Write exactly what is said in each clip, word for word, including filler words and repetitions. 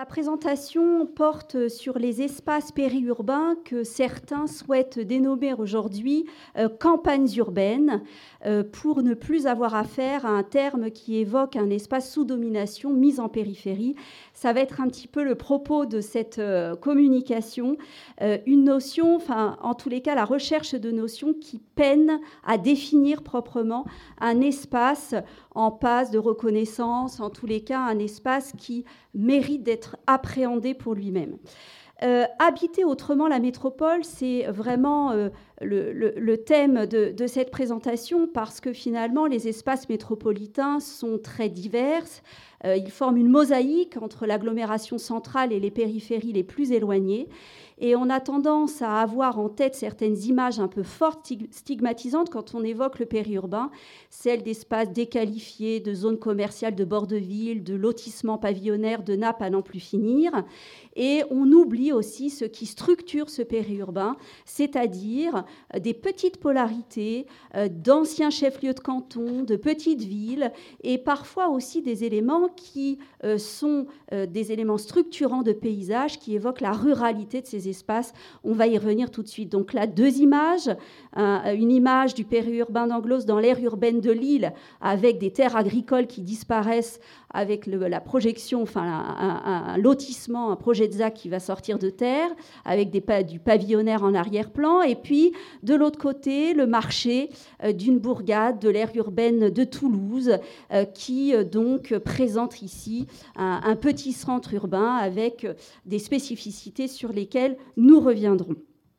présentation porte sur les espaces périurbains que certains souhaitent dénommer aujourd'hui euh, campagnes urbaines euh, pour ne plus avoir affaire à un terme qui évoque un espace sous domination mis en périphérie. Ça va être un petit peu le propos de cette euh, communication, euh, une notion, enfin en tous les cas la recherche de notions qui peinent à définir proprement un espace en passe de reconnaissance, en tous les cas un espace qui mérite d'être appréhendé pour lui-même. Euh, habiter autrement la métropole, c'est vraiment euh, le, le, le thème de, de cette présentation parce que finalement les espaces métropolitains sont très divers. Euh, ils forment une mosaïque entre l'agglomération centrale et les périphéries les plus éloignées. Et on a tendance à avoir en tête certaines images un peu fortes, stigmatisantes quand on évoque le périurbain, celles d'espaces déqualifiés, de zones commerciales de bord de ville, de lotissements pavillonnaires, de nappes à n'en plus finir. Et on oublie aussi ce qui structure ce périurbain, c'est-à-dire des petites polarités, d'anciens chefs-lieux de canton, de petites villes, et parfois aussi des éléments qui sont des éléments structurants de paysage qui évoquent la ruralité de ces espaces. On va y revenir tout de suite. Donc là, deux images. Une image du périurbain d'Anglos dans l'aire urbaine de Lille avec des terres agricoles qui disparaissent avec le, la projection, enfin un, un, un lotissement, un projet de Z A C qui va sortir de terre, avec des, du pavillonnaire en arrière-plan, et puis de l'autre côté, le marché euh, d'une bourgade de l'aire urbaine de Toulouse, euh, qui euh, donc présente ici un, un petit centre urbain avec des spécificités sur lesquelles nous reviendrons.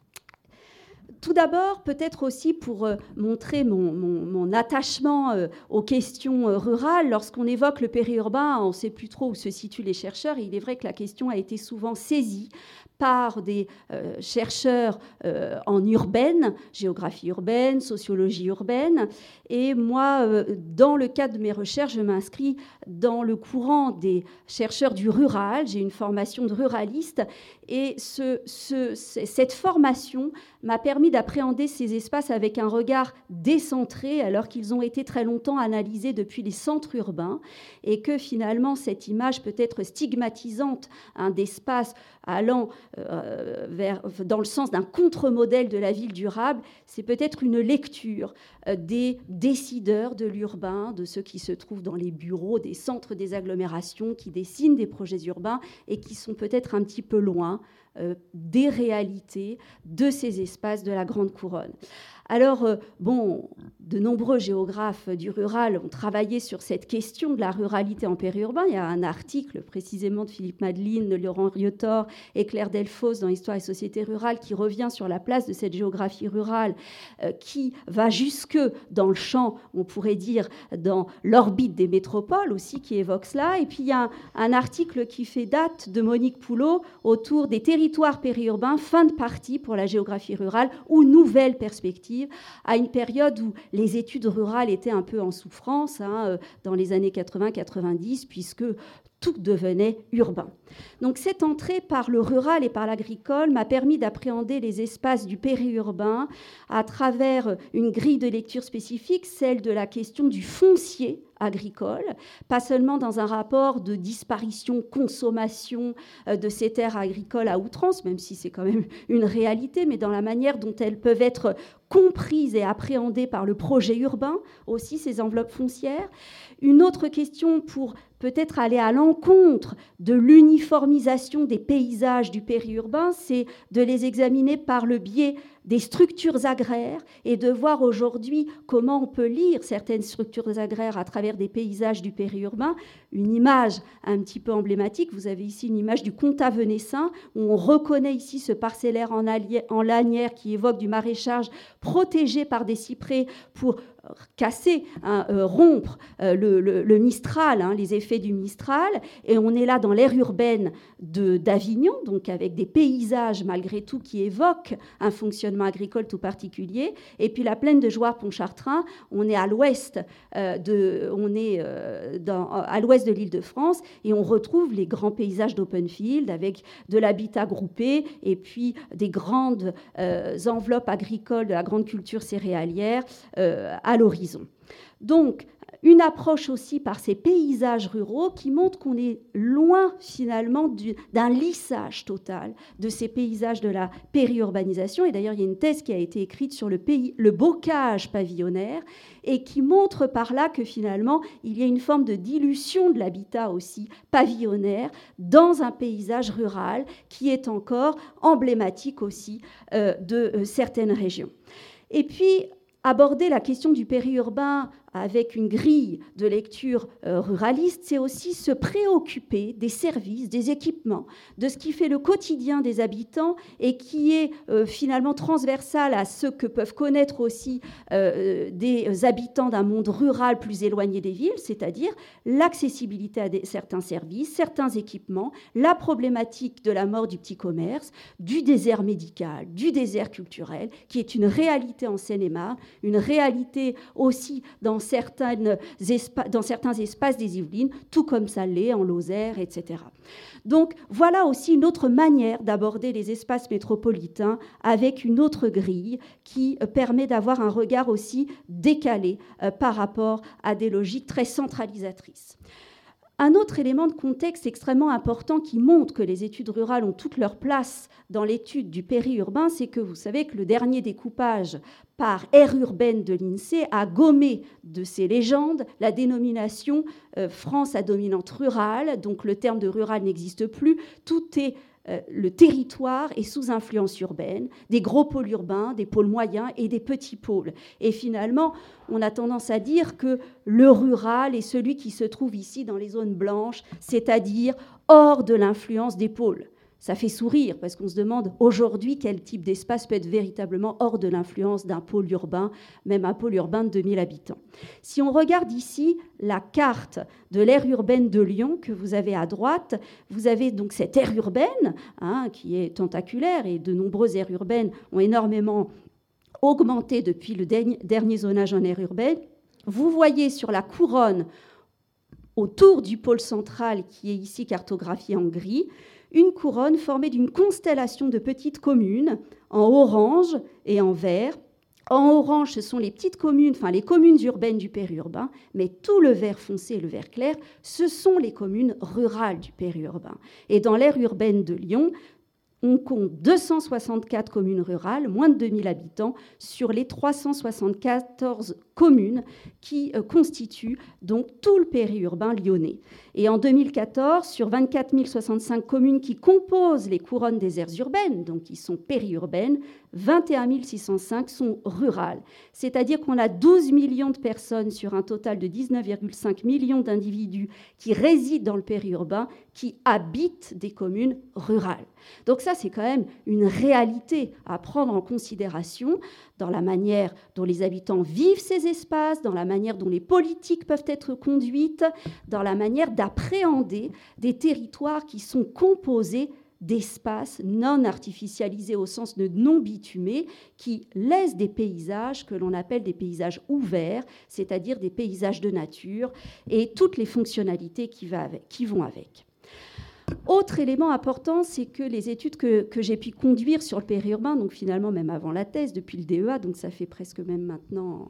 Tout d'abord, peut-être aussi pour euh, montrer mon, mon, mon attachement euh, aux questions euh, rurales, lorsqu'on évoque le périurbain, on ne sait plus trop où se situent les chercheurs, et il est vrai que la question a été souvent saisie par des euh, chercheurs euh, en urbaine, géographie urbaine, sociologie urbaine. Et moi, euh, dans le cadre de mes recherches, je m'inscris dans le courant des chercheurs du rural. J'ai une formation de ruraliste. Et ce, ce, cette formation m'a permis d'appréhender ces espaces avec un regard décentré, alors qu'ils ont été très longtemps analysés depuis les centres urbains. Et que finalement, cette image peut être stigmatisante hein, d'espaces allant euh, vers, dans le sens d'un contre-modèle de la ville durable, c'est peut-être une lecture euh, des décideurs de l'urbain, de ceux qui se trouvent dans les bureaux des centres des agglomérations, qui dessinent des projets urbains et qui sont peut-être un petit peu loin euh, des réalités de ces espaces de la Grande Couronne. Alors, euh, bon, de nombreux géographes du rural ont travaillé sur cette question de la ruralité en périurbain. Il y a un article précisément de Philippe Madeline, de Laurent Riotor et Claire Delphos dans Histoire et société rurale qui revient sur la place de cette géographie rurale euh, qui va jusque dans le champ, on pourrait dire, dans l'orbite des métropoles aussi, qui évoque cela. Et puis, il y a un, un article qui fait date de Monique Poulot autour des territoires périurbains, fin de partie pour la géographie rurale ou nouvelle perspective, à une période où les études rurales étaient un peu en souffrance, hein, dans les années quatre-vingts quatre-vingt-dix, puisque tout devenait urbain. Donc cette entrée par le rural et par l'agricole m'a permis d'appréhender les espaces du périurbain à travers une grille de lecture spécifique, celle de la question du foncier agricole, pas seulement dans un rapport de disparition, consommation de ces terres agricoles à outrance, même si c'est quand même une réalité, mais dans la manière dont elles peuvent être comprises et appréhendées par le projet urbain, aussi ces enveloppes foncières. Une autre question pour peut-être aller à l'encontre de l'uniformisation des paysages du périurbain, c'est de les examiner par le biais des structures agraires et de voir aujourd'hui comment on peut lire certaines structures agraires à travers des paysages du périurbain. Une image un petit peu emblématique, vous avez ici une image du Comtat venessin où on reconnaît ici ce parcellaire en, allié, en lanière qui évoque du maraîchage protégé par des cyprès pour casser, hein, euh, rompre euh, le, le, le Mistral, hein, les effets du Mistral. Et on est là dans l'aire urbaine de, d'Avignon, donc avec des paysages malgré tout qui évoquent un fonctionnement agricole tout particulier. Et puis la plaine de Jouarre-Pontchartrain, on est à l'ouest, euh, de, on est, euh, dans, à l'ouest de l'Île-de-France et on retrouve les grands paysages d'open field avec de l'habitat groupé et puis des grandes euh, enveloppes agricoles de la grande culture céréalière euh, à l'horizon. Donc, Une approche aussi par ces paysages ruraux qui montre qu'on est loin finalement du, d'un lissage total de ces paysages de la périurbanisation. Et d'ailleurs, il y a une thèse qui a été écrite sur le, pays, le bocage pavillonnaire et qui montre par là que finalement, il y a une forme de dilution de l'habitat aussi pavillonnaire dans un paysage rural qui est encore emblématique aussi euh, de euh, certaines régions. Et puis, aborder la question du périurbain avec une grille de lecture euh, ruraliste, c'est aussi se préoccuper des services, des équipements, de ce qui fait le quotidien des habitants et qui est euh, finalement transversal à ce que peuvent connaître aussi euh, des habitants d'un monde rural plus éloigné des villes, c'est-à-dire l'accessibilité à des, certains services, certains équipements, la problématique de la mort du petit commerce, du désert médical, du désert culturel, qui est une réalité en Seine-et-Marne, une réalité aussi dans Certaines espa- dans certains espaces des Yvelines, tout comme ça l'est en Lozère, et cetera. Donc voilà aussi une autre manière d'aborder les espaces métropolitains avec une autre grille qui euh, permet d'avoir un regard aussi décalé euh, par rapport à des logiques très centralisatrices. Un autre élément de contexte extrêmement important qui montre que les études rurales ont toute leur place dans l'étude du périurbain, c'est que vous savez que le dernier découpage par aire urbaine de l'INSEE a gommé de ces légendes la dénomination euh, France à dominante rurale, donc le terme de rural n'existe plus, tout est euh, le territoire est sous influence urbaine, des gros pôles urbains, des pôles moyens et des petits pôles. Et finalement, on a tendance à dire que le rural est celui qui se trouve ici dans les zones blanches, c'est-à-dire hors de l'influence des pôles. Ça fait sourire parce qu'on se demande aujourd'hui quel type d'espace peut être véritablement hors de l'influence d'un pôle urbain, même un pôle urbain de deux mille habitants. Si on regarde ici la carte de l'aire urbaine de Lyon que vous avez à droite, vous avez donc cette aire urbaine hein, qui est tentaculaire et de nombreuses aires urbaines ont énormément augmenté depuis le dernier zonage en aire urbaine. Vous voyez sur la couronne autour du pôle central qui est ici cartographié en gris, une couronne formée d'une constellation de petites communes en orange et en vert. En orange, ce sont les petites communes, enfin les communes urbaines du périurbain, mais tout le vert foncé et le vert clair, ce sont les communes rurales du périurbain. Et dans l'aire urbaine de Lyon, on compte deux cent soixante-quatre communes rurales, moins de deux mille habitants, sur les trois cent soixante-quatorze communes qui euh, constituent donc tout le périurbain lyonnais. Et en deux mille quatorze, sur vingt-quatre mille soixante-cinq communes qui composent les couronnes des aires urbaines, donc qui sont périurbaines, vingt et un mille six cent cinq sont rurales. C'est-à-dire qu'on a douze millions de personnes sur un total de dix-neuf virgule cinq millions d'individus qui résident dans le périurbain, qui habitent des communes rurales. Donc ça, c'est quand même une réalité à prendre en considération dans la manière dont les habitants vivent ces espaces, dans la manière dont les politiques peuvent être conduites, dans la manière d'appréhender des territoires qui sont composés d'espaces non artificialisés au sens de non bitumés, qui laissent des paysages que l'on appelle des paysages ouverts, c'est-à-dire des paysages de nature, et toutes les fonctionnalités qui, va avec, qui vont avec. Autre élément important, c'est que les études que, que j'ai pu conduire sur le périurbain, donc finalement même avant la thèse, depuis le D E A, donc ça fait presque même maintenant,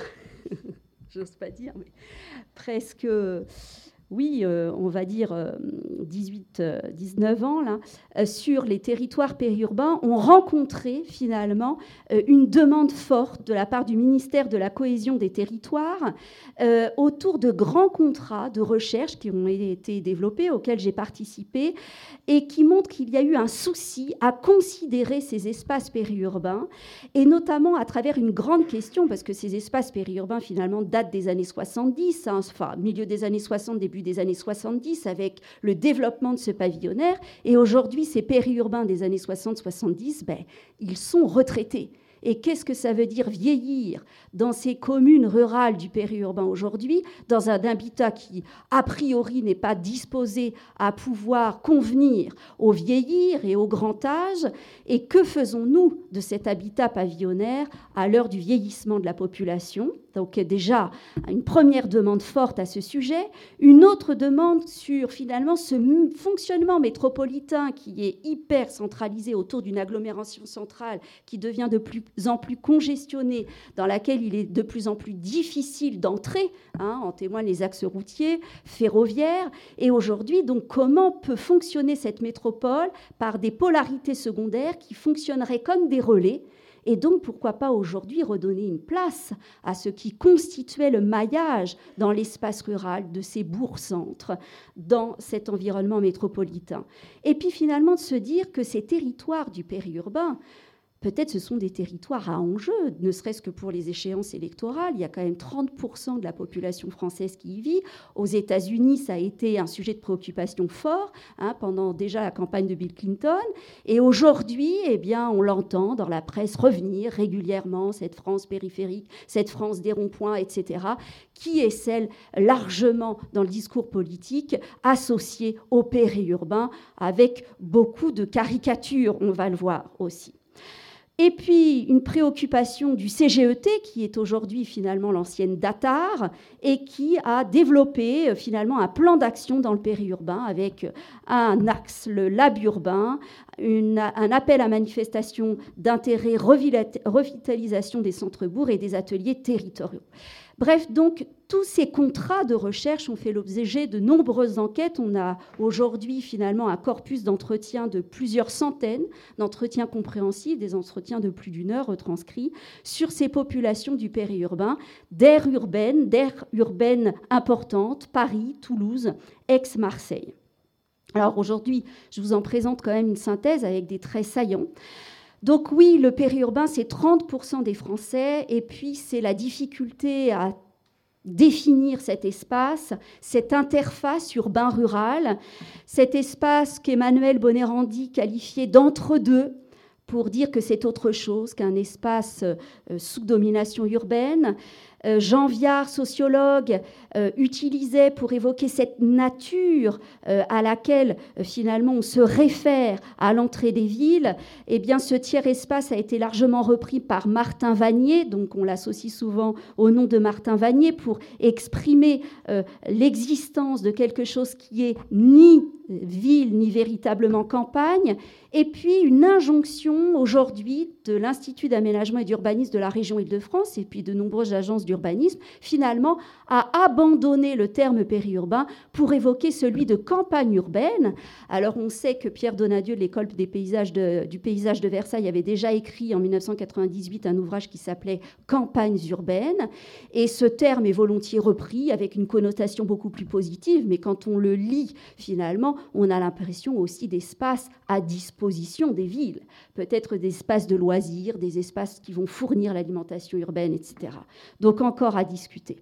j'ose pas dire, mais presque... oui, euh, on va dire euh, dix-huit dix-neuf ans, là, euh, sur les territoires périurbains, ont rencontré finalement euh, une demande forte de la part du ministère de la Cohésion des Territoires euh, autour de grands contrats de recherche qui ont été développés, auxquels j'ai participé, et qui montrent qu'il y a eu un souci à considérer ces espaces périurbains, et notamment à travers une grande question, parce que ces espaces périurbains, finalement, datent des années soixante-dix, hein, enfin, milieu des années soixante, début des années soixante-dix, avec le développement de ce pavillonnaire. Et aujourd'hui, ces périurbains des années soixante soixante-dix, ben, ils sont retraités. Et qu'est-ce que ça veut dire vieillir dans ces communes rurales du périurbain aujourd'hui, dans un habitat qui, a priori, n'est pas disposé à pouvoir convenir au vieillir et au grand âge? Et que faisons-nous de cet habitat pavillonnaire à l'heure du vieillissement de la population? Donc déjà, une première demande forte à ce sujet. Une autre demande sur finalement ce fonctionnement métropolitain qui est hyper centralisé autour d'une agglomération centrale qui devient de plus en plus congestionnée, dans laquelle il est de plus en plus difficile d'entrer, hein, en témoignent les axes routiers, ferroviaires. Et aujourd'hui, donc, comment peut fonctionner cette métropole par des polarités secondaires qui fonctionneraient comme des relais? Et donc, pourquoi pas aujourd'hui redonner une place à ce qui constituait le maillage dans l'espace rural de ces bourgs-centres, dans cet environnement métropolitain. Et puis finalement de se dire que ces territoires du périurbain, peut-être ce sont des territoires à enjeu, ne serait-ce que pour les échéances électorales. Il y a quand même trente pour cent de la population française qui y vit. Aux États-Unis, ça a été un sujet de préoccupation fort, hein, pendant déjà la campagne de Bill Clinton. Et aujourd'hui, eh bien, on l'entend dans la presse revenir régulièrement, cette France périphérique, cette France des ronds-points, et cetera, qui est celle largement dans le discours politique associée au périurbain, avec beaucoup de caricatures, on va le voir aussi. Et puis, une préoccupation du C G E T, qui est aujourd'hui finalement l'ancienne DATAR, et qui a développé finalement un plan d'action dans le périurbain avec un axe, le lab urbain, une, un appel à manifestation d'intérêt, revitalisation des centres-bourgs et des ateliers territoriaux. Bref, donc, tous ces contrats de recherche ont fait l'objet de nombreuses enquêtes. On a aujourd'hui finalement un corpus d'entretiens de plusieurs centaines d'entretiens compréhensifs, des entretiens de plus d'une heure retranscrits sur ces populations du périurbain, d'aires urbaines, d'aires urbaines importantes, Paris, Toulouse, Aix-Marseille. Alors aujourd'hui, je vous en présente quand même une synthèse avec des traits saillants. Donc oui, le périurbain, c'est trente pour cent des Français, et puis c'est la difficulté à définir cet espace, cette interface urbain-rural, cet espace qu'Emmanuel Bonerandi qualifiait d'entre-deux, pour dire que c'est autre chose qu'un espace sous domination urbaine. Jean Viard, sociologue, euh, utilisait pour évoquer cette nature euh, à laquelle euh, finalement on se réfère à l'entrée des villes. Eh bien, ce tiers-espace a été largement repris par Martin Vanier, donc on l'associe souvent au nom de Martin Vanier pour exprimer euh, l'existence de quelque chose qui est ni ville ni véritablement campagne, et puis une injonction aujourd'hui de l'Institut d'aménagement et d'urbanisme de la région Île-de-France et puis de nombreuses agences d'urbanisme, finalement, à abandonner le terme périurbain pour évoquer celui de campagne urbaine. Alors on sait que Pierre Donadieu de l'école des paysages de, du paysage de Versailles avait déjà écrit en dix-neuf cent quatre-vingt-dix-huit un ouvrage qui s'appelait « Campagnes urbaines », et ce terme est volontiers repris avec une connotation beaucoup plus positive, mais quand on le lit finalement, on a l'impression aussi d'espaces à disposition des villes, peut-être des espaces de loisirs, des espaces qui vont fournir l'alimentation urbaine, et cetera. Donc encore à discuter.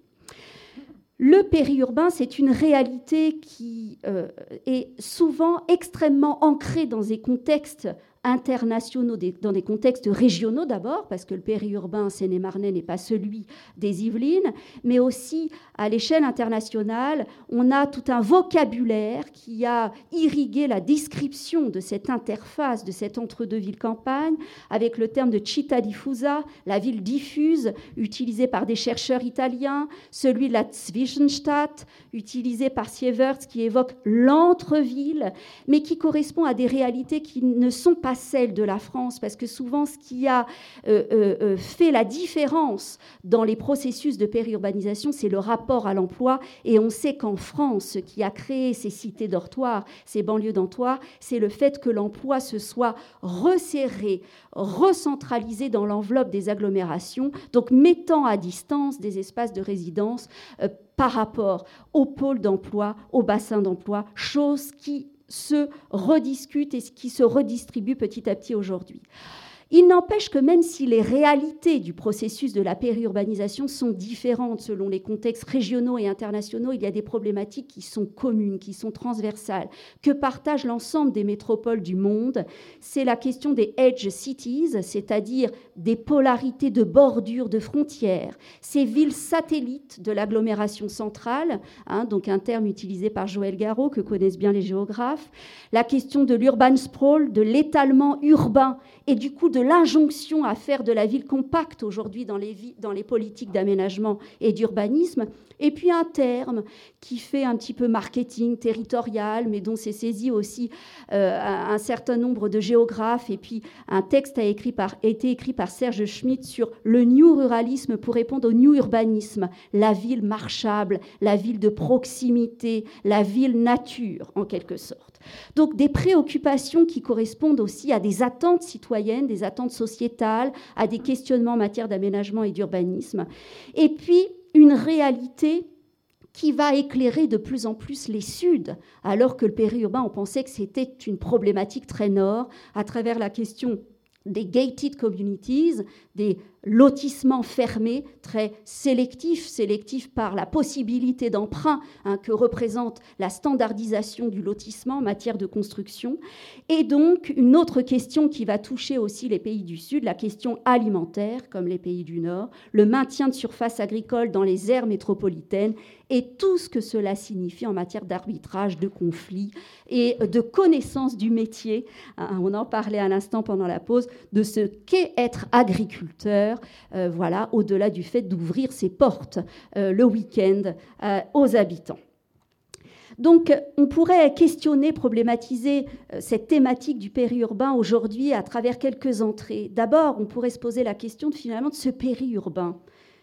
Le périurbain, c'est une réalité qui euh, est souvent extrêmement ancrée dans des contextes internationaux, dans des contextes régionaux d'abord, parce que le périurbain seine-et-marnais n'est pas celui des Yvelines, mais aussi à l'échelle internationale, on a tout un vocabulaire qui a irrigué la description de cette interface, de cette entre-deux villes-campagnes, avec le terme de città diffusa, la ville diffuse, utilisé par des chercheurs italiens, celui de la Zwischenstadt, utilisé par Sievert, qui évoque l'entre-ville, mais qui correspond à des réalités qui ne sont pas celle de la France, parce que souvent ce qui a euh, euh, fait la différence dans les processus de périurbanisation, c'est le rapport à l'emploi, et on sait qu'en France, ce qui a créé ces cités dortoirs, ces banlieues dortoirs, c'est le fait que l'emploi se soit resserré, recentralisé dans l'enveloppe des agglomérations, donc mettant à distance des espaces de résidence euh, par rapport aux pôles d'emploi, aux bassins d'emploi, chose qui se rediscute et qui se redistribue petit à petit aujourd'hui. Il n'empêche que même si les réalités du processus de la périurbanisation sont différentes selon les contextes régionaux et internationaux, il y a des problématiques qui sont communes, qui sont transversales, que partagent l'ensemble des métropoles du monde. C'est la question des edge cities, c'est-à-dire des polarités de bordure, de frontières, ces villes satellites de l'agglomération centrale, hein, donc un terme utilisé par Joël Garreau, que connaissent bien les géographes, la question de l'urban sprawl, de l'étalement urbain et du coup de de l'injonction à faire de la ville compacte aujourd'hui dans les, dans les politiques d'aménagement et d'urbanisme, et puis un terme qui fait un petit peu marketing territorial, mais dont s'est saisi aussi euh, un certain nombre de géographes, et puis un texte a, écrit par, a été écrit par Serge Schmitt sur le new ruralisme pour répondre au new urbanisme, la ville marchable, la ville de proximité, la ville nature, en quelque sorte. Donc des préoccupations qui correspondent aussi à des attentes citoyennes, des attentes sociétales, à des questionnements en matière d'aménagement et d'urbanisme. Et puis une réalité qui va éclairer de plus en plus les Suds, alors que le périurbain, on pensait que c'était une problématique très nord, à travers la question des gated communities, des lotissements fermés, très sélectifs, sélectifs par la possibilité d'emprunt hein, que représente la standardisation du lotissement en matière de construction. Et donc, une autre question qui va toucher aussi les pays du Sud, la question alimentaire, comme les pays du Nord, le maintien de surfaces agricoles dans les aires métropolitaines et tout ce que cela signifie en matière d'arbitrage, de conflits et de connaissance du métier. On en parlait à l'instant pendant la pause, de ce qu'est être agriculteur, euh, voilà, au-delà du fait d'ouvrir ses portes euh, le week-end euh, aux habitants. Donc, on pourrait questionner, problématiser euh, cette thématique du périurbain aujourd'hui à travers quelques entrées. D'abord, on pourrait se poser la question de, finalement de ce périurbain.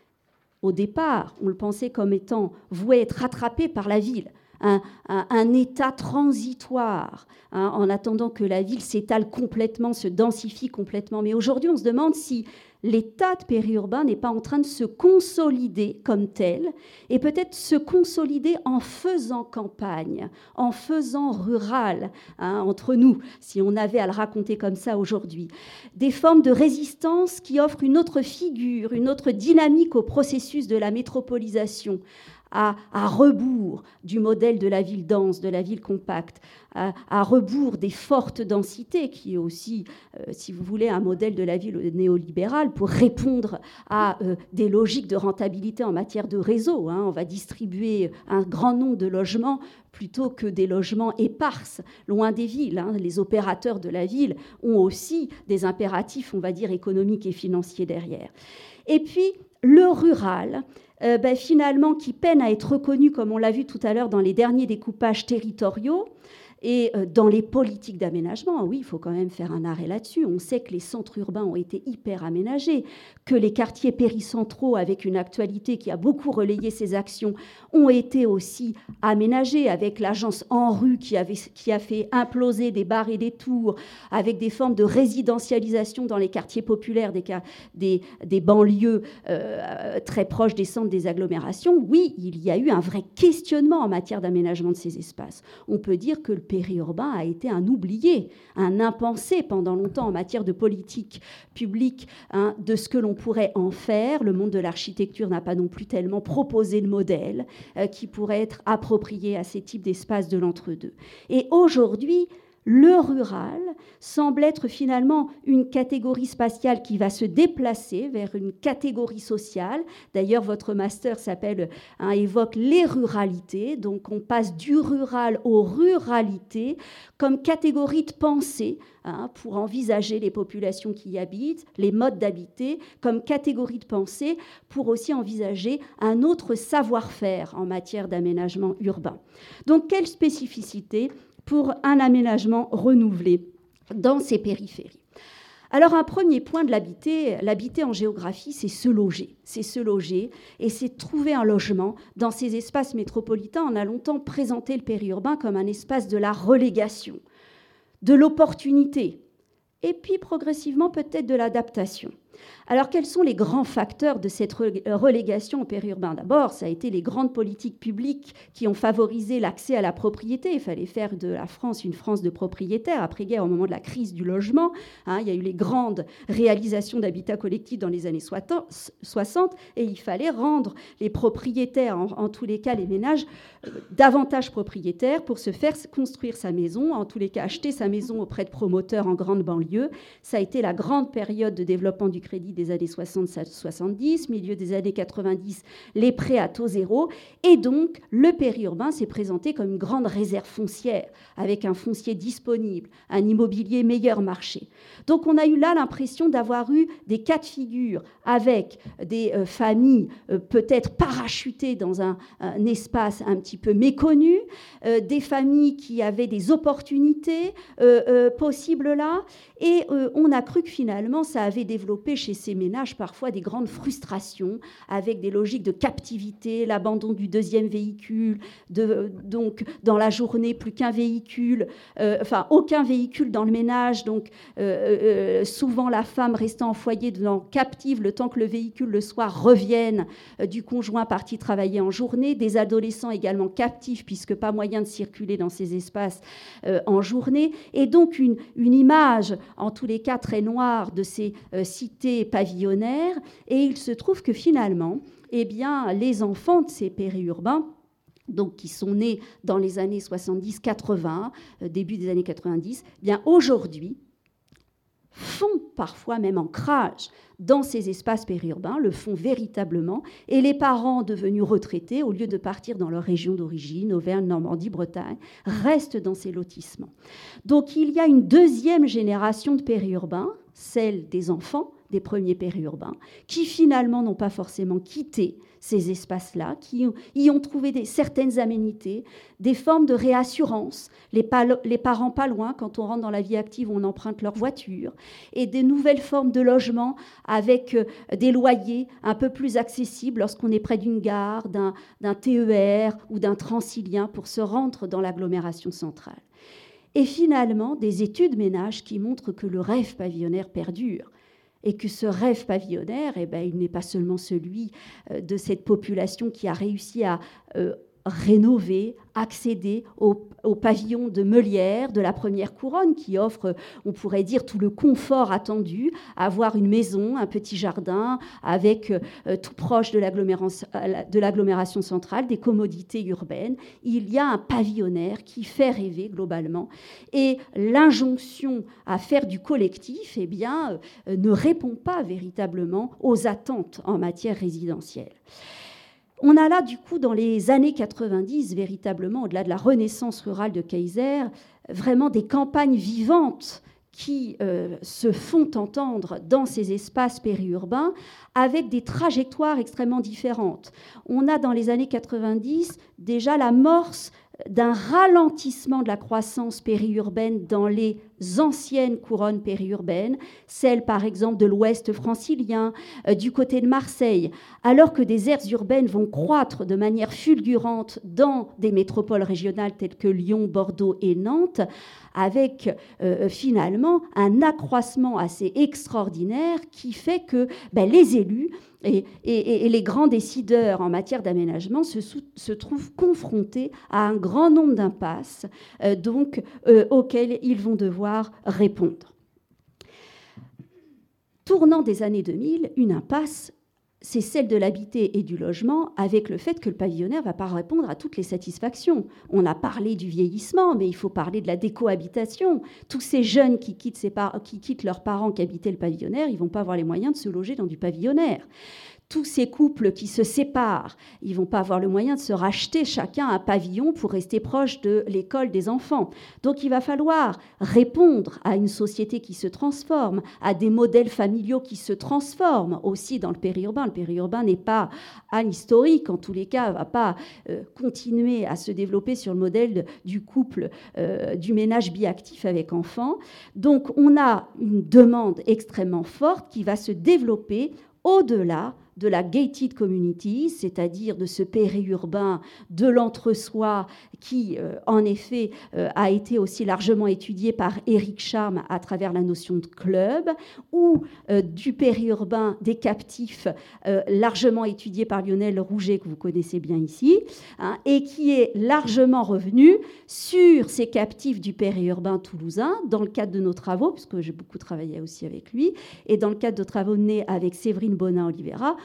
Au départ, on le pensait comme étant voué être rattrapé par la ville, un, un, un état transitoire, hein, en attendant que la ville s'étale complètement, se densifie complètement. Mais aujourd'hui, on se demande si l'état de périurbain n'est pas en train de se consolider comme tel, et peut-être se consolider en faisant campagne, en faisant rural, hein, entre nous, si on avait à le raconter comme ça aujourd'hui. Des formes de résistance qui offrent une autre figure, une autre dynamique au processus de la métropolisation, À, à rebours du modèle de la ville dense, de la ville compacte, à, à rebours des fortes densités, qui est aussi, euh, si vous voulez, un modèle de la ville néolibérale pour répondre à euh, des logiques de rentabilité en matière de réseau. Hein. On va distribuer un grand nombre de logements plutôt que des logements éparses, loin des villes. Hein. Les opérateurs de la ville ont aussi des impératifs, on va dire, économiques et financiers derrière. Et puis, le rural, Euh, ben, finalement, qui peine à être reconnu, comme on l'a vu tout à l'heure, dans les derniers découpages territoriaux et euh, dans les politiques d'aménagement. Oui, il faut quand même faire un arrêt là-dessus. On sait que les centres urbains ont été hyper aménagés, que les quartiers péricentraux, avec une actualité qui a beaucoup relayé ces actions, ont été aussi aménagés, avec l'agence Enru qui, avait, qui a fait imploser des bars et des tours, avec des formes de résidentialisation dans les quartiers populaires des, des, des banlieues euh, très proches des centres des agglomérations. Oui, il y a eu un vrai questionnement en matière d'aménagement de ces espaces. On peut dire que le périurbain a été un oublié, un impensé pendant longtemps en matière de politique publique, hein, de ce que l'on pourrait en faire. Le monde de l'architecture n'a pas non plus tellement proposé de modèle euh, qui pourrait être approprié à ces types d'espaces de l'entre-deux. Et aujourd'hui, le rural semble être finalement une catégorie spatiale qui va se déplacer vers une catégorie sociale. D'ailleurs, votre master s'appelle, hein, évoque les ruralités. Donc, on passe du rural aux ruralités comme catégorie de pensée, hein, pour envisager les populations qui y habitent, les modes d'habiter, comme catégorie de pensée pour aussi envisager un autre savoir-faire en matière d'aménagement urbain. Donc, quelle spécificité pour un aménagement renouvelé dans ces périphéries. Alors, un premier point de l'habiter, l'habiter en géographie, c'est se loger. C'est se loger et c'est trouver un logement dans ces espaces métropolitains. On a longtemps présenté le périurbain comme un espace de la relégation, de l'opportunité, et puis progressivement peut-être de l'adaptation. Alors, quels sont les grands facteurs de cette relégation au périurbain ? D'abord, ça a été les grandes politiques publiques qui ont favorisé l'accès à la propriété. Il fallait faire de la France une France de propriétaires. Après-guerre, au moment de la crise du logement, hein, il y a eu les grandes réalisations d'habitat collectif dans les années soixante, et il fallait rendre les propriétaires, en, en tous les cas les ménages, euh, davantage propriétaires pour se faire construire sa maison, en tous les cas acheter sa maison auprès de promoteurs en grande banlieue. Ça a été la grande période de développement du crédit des années soixante soixante-dix, milieu des années quatre-vingt-dix, les prêts à taux zéro. Et donc, le périurbain s'est présenté comme une grande réserve foncière, avec un foncier disponible, un immobilier meilleur marché. Donc, on a eu là l'impression d'avoir eu des cas de figure avec des euh, familles euh, peut-être parachutées dans un, un espace un petit peu méconnu, euh, des familles qui avaient des opportunités euh, euh, possibles là, et euh, on a cru que finalement ça avait développé chez ces ménages parfois des grandes frustrations avec des logiques de captivité, l'abandon du deuxième véhicule, de, donc dans la journée plus qu'un véhicule, euh, enfin aucun véhicule dans le ménage, donc euh, euh, souvent la femme restant en foyer devenant captive le temps que le véhicule le soir revienne euh, du conjoint parti travailler en journée, des adolescents également captifs puisque pas moyen de circuler dans ces espaces euh, en journée, et donc une, une image en tous les cas très noire de ces euh, cités pavillonnaires. Et il se trouve que finalement, eh bien, les enfants de ces périurbains, donc qui sont nés dans les années soixante-dix quatre-vingts, euh, début des années quatre-vingt-dix, eh bien aujourd'hui font parfois même ancrage dans ces espaces périurbains, le font véritablement, et les parents devenus retraités, au lieu de partir dans leur région d'origine, Auvergne, Normandie, Bretagne, restent dans ces lotissements. Donc il y a une deuxième génération de périurbains, celle des enfants des premiers périurbains, qui finalement n'ont pas forcément quitté ces espaces-là, qui y ont trouvé des, certaines aménités, des formes de réassurance, les, pal- les parents pas loin, quand on rentre dans la vie active, on emprunte leur voiture, et des nouvelles formes de logement avec euh, des loyers un peu plus accessibles lorsqu'on est près d'une gare, d'un, d'un T E R ou d'un Transilien pour se rendre dans l'agglomération centrale. Et finalement, des études ménages qui montrent que le rêve pavillonnaire perdure, et que ce rêve pavillonnaire, eh ben, il n'est pas seulement celui euh, de cette population qui a réussi à euh, rénover, accéder au, au pavillon de Meulière, de la première couronne, qui offre, on pourrait dire, tout le confort attendu, avoir une maison, un petit jardin, avec euh, tout proche de l'agglomération, de l'agglomération centrale, des commodités urbaines. Il y a un pavillonnaire qui fait rêver globalement. Et l'injonction à faire du collectif, eh bien, euh, ne répond pas véritablement aux attentes en matière résidentielle. On a là, du coup, dans les années quatre-vingt-dix, véritablement, au-delà de la renaissance rurale de Kayser, vraiment des campagnes vivantes qui euh, se font entendre dans ces espaces périurbains avec des trajectoires extrêmement différentes. On a, dans les années quatre-vingt-dix, déjà l'amorce d'un ralentissement de la croissance périurbaine dans les anciennes couronnes périurbaines, celles par exemple de l'ouest francilien, euh, du côté de Marseille, alors que des aires urbaines vont croître de manière fulgurante dans des métropoles régionales telles que Lyon, Bordeaux et Nantes, avec euh, finalement un accroissement assez extraordinaire qui fait que ben, les élus et, et, et les grands décideurs en matière d'aménagement se, sou- se trouvent confrontés à un grand nombre d'impasses euh, donc, euh, auxquelles ils vont devoir répondre. Tournant des années deux mille, une impasse, c'est celle de l'habité et du logement, avec le fait que le pavillonnaire ne va pas répondre à toutes les satisfactions. On a parlé du vieillissement, mais il faut parler de la décohabitation. Tous ces jeunes qui quittent, ses par- qui quittent leurs parents qui habitaient le pavillonnaire, ils ne vont pas avoir les moyens de se loger dans du pavillonnaire. Tous ces couples qui se séparent, ils ne vont pas avoir le moyen de se racheter chacun un pavillon pour rester proche de l'école des enfants. Donc il va falloir répondre à une société qui se transforme, à des modèles familiaux qui se transforment aussi dans le périurbain. Le périurbain n'est pas anhistorique, en tous les cas, ne va pas euh, continuer à se développer sur le modèle de, du couple, euh, du ménage biactif avec enfants. Donc on a une demande extrêmement forte qui va se développer au-delà de la gated community, c'est-à-dire de ce périurbain de l'entre-soi qui, euh, en effet, euh, a été aussi largement étudié par Éric Charme à travers la notion de club, ou euh, du périurbain des captifs, euh, largement étudié par Lionel Rouget, que vous connaissez bien ici, hein, et qui est largement revenu sur ces captifs du périurbain toulousain, dans le cadre de nos travaux, puisque j'ai beaucoup travaillé aussi avec lui, et dans le cadre de travaux menés avec Séverine Bonin-Olivera,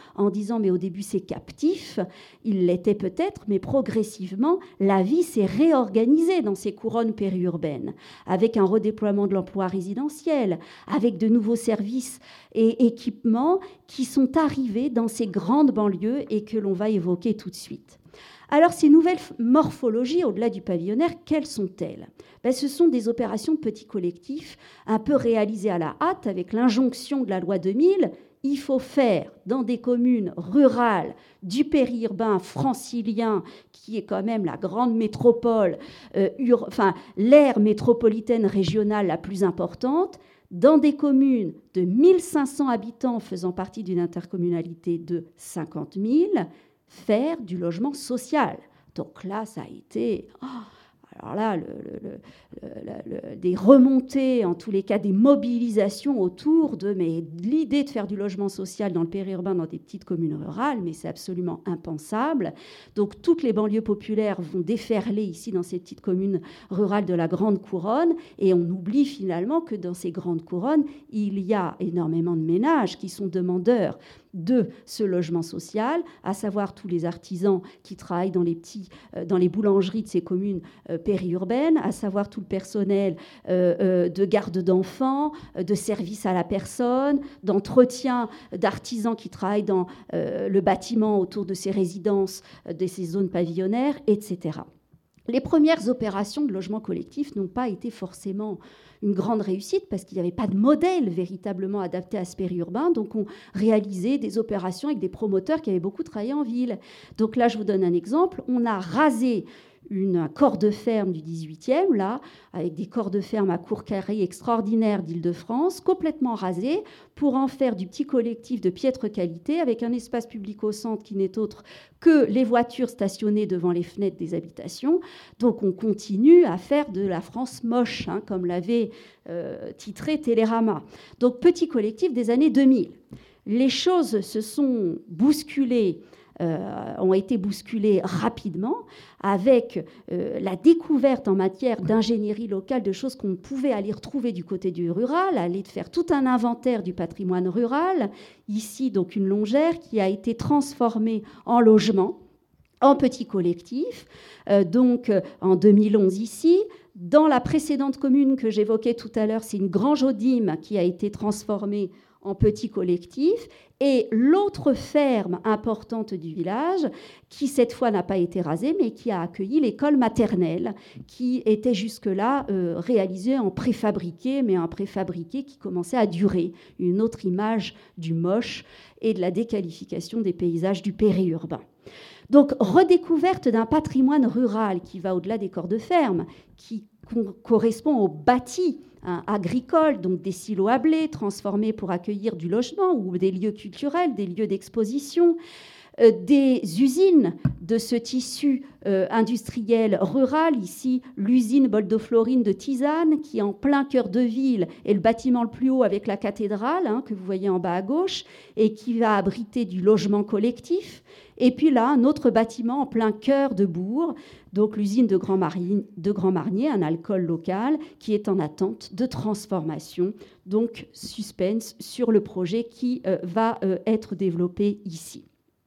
en disant mais au début c'est captif, il l'était peut-être, mais progressivement la vie s'est réorganisée dans ces couronnes périurbaines, avec un redéploiement de l'emploi résidentiel, avec de nouveaux services et équipements qui sont arrivés dans ces grandes banlieues et que l'on va évoquer tout de suite. Alors, ces nouvelles morphologies, au-delà du pavillonnaire, quelles sont-elles ? Ben, ce sont des opérations de petits collectifs, un peu réalisées à la hâte, avec l'injonction de la loi deux mille. Il faut faire dans des communes rurales du périurbain francilien, qui est quand même la grande métropole, euh, ur- enfin, l'aire métropolitaine régionale la plus importante, dans des communes de mille cinq cents habitants faisant partie d'une intercommunalité de cinquante mille, faire du logement social. Donc là, ça a été... Oh, alors là, le, le, le, le, des remontées, en tous les cas, des mobilisations autour de, mais, l'idée de faire du logement social dans le périurbain, dans des petites communes rurales, mais c'est absolument impensable. Donc toutes les banlieues populaires vont déferler ici dans ces petites communes rurales de la Grande Couronne, et on oublie finalement que dans ces grandes couronnes, il y a énormément de ménages qui sont demandeurs de ce logement social, à savoir tous les artisans qui travaillent dans les, petits, euh, dans les boulangeries de ces communes euh, périurbaines, à savoir tout le personnel euh, euh, de garde d'enfants, euh, de service à la personne, d'entretien d'artisans qui travaillent dans euh, le bâtiment autour de ces résidences, euh, de ces zones pavillonnaires, et cetera. Les premières opérations de logement collectif n'ont pas été forcément une grande réussite parce qu'il n'y avait pas de modèle véritablement adapté à ce périurbain. Donc, on réalisait des opérations avec des promoteurs qui avaient beaucoup travaillé en ville. Donc là, je vous donne un exemple. On a rasé une, un corps de ferme du dix-huitième, là, avec des corps de ferme à court carré extraordinaires d'Île-de-France, complètement rasés, pour en faire du petit collectif de piètre qualité, avec un espace public au centre qui n'est autre que les voitures stationnées devant les fenêtres des habitations. Donc on continue à faire de la France moche, hein, comme l'avait euh, titré Télérama. Donc petit collectif des années deux mille. Les choses se sont bousculées, euh, ont été bousculées rapidement, avec euh, la découverte en matière d'ingénierie locale de choses qu'on pouvait aller retrouver du côté du rural, aller faire tout un inventaire du patrimoine rural. Ici, donc, une longère qui a été transformée en logement, en petit collectif, euh, donc euh, en deux mille onze ici. Dans la précédente commune que j'évoquais tout à l'heure, c'est une grange Audim qui a été transformée en petit collectif, et l'autre ferme importante du village, qui cette fois n'a pas été rasée, mais qui a accueilli l'école maternelle, qui était jusque-là euh, réalisée en préfabriqué, mais un préfabriqué qui commençait à durer, une autre image du moche et de la déqualification des paysages du périurbain. Donc, redécouverte d'un patrimoine rural qui va au-delà des corps de ferme, qui co- correspond au bâti hein, agricole, donc des silos à blé transformés pour accueillir du logement ou des lieux culturels, des lieux d'exposition, euh, des usines de ce tissu euh, industriel rural. Ici, l'usine Boldoflorine de Tisane, qui est en plein cœur de ville, est le bâtiment le plus haut avec la cathédrale, hein, que vous voyez en bas à gauche, et qui va abriter du logement collectif. Et puis là, un autre bâtiment en plein cœur de bourg, donc l'usine de Grand Marnier, de Grand Marnier, un alcool local, qui est en attente de transformation. Donc, suspense sur le projet qui euh, va euh, être développé ici.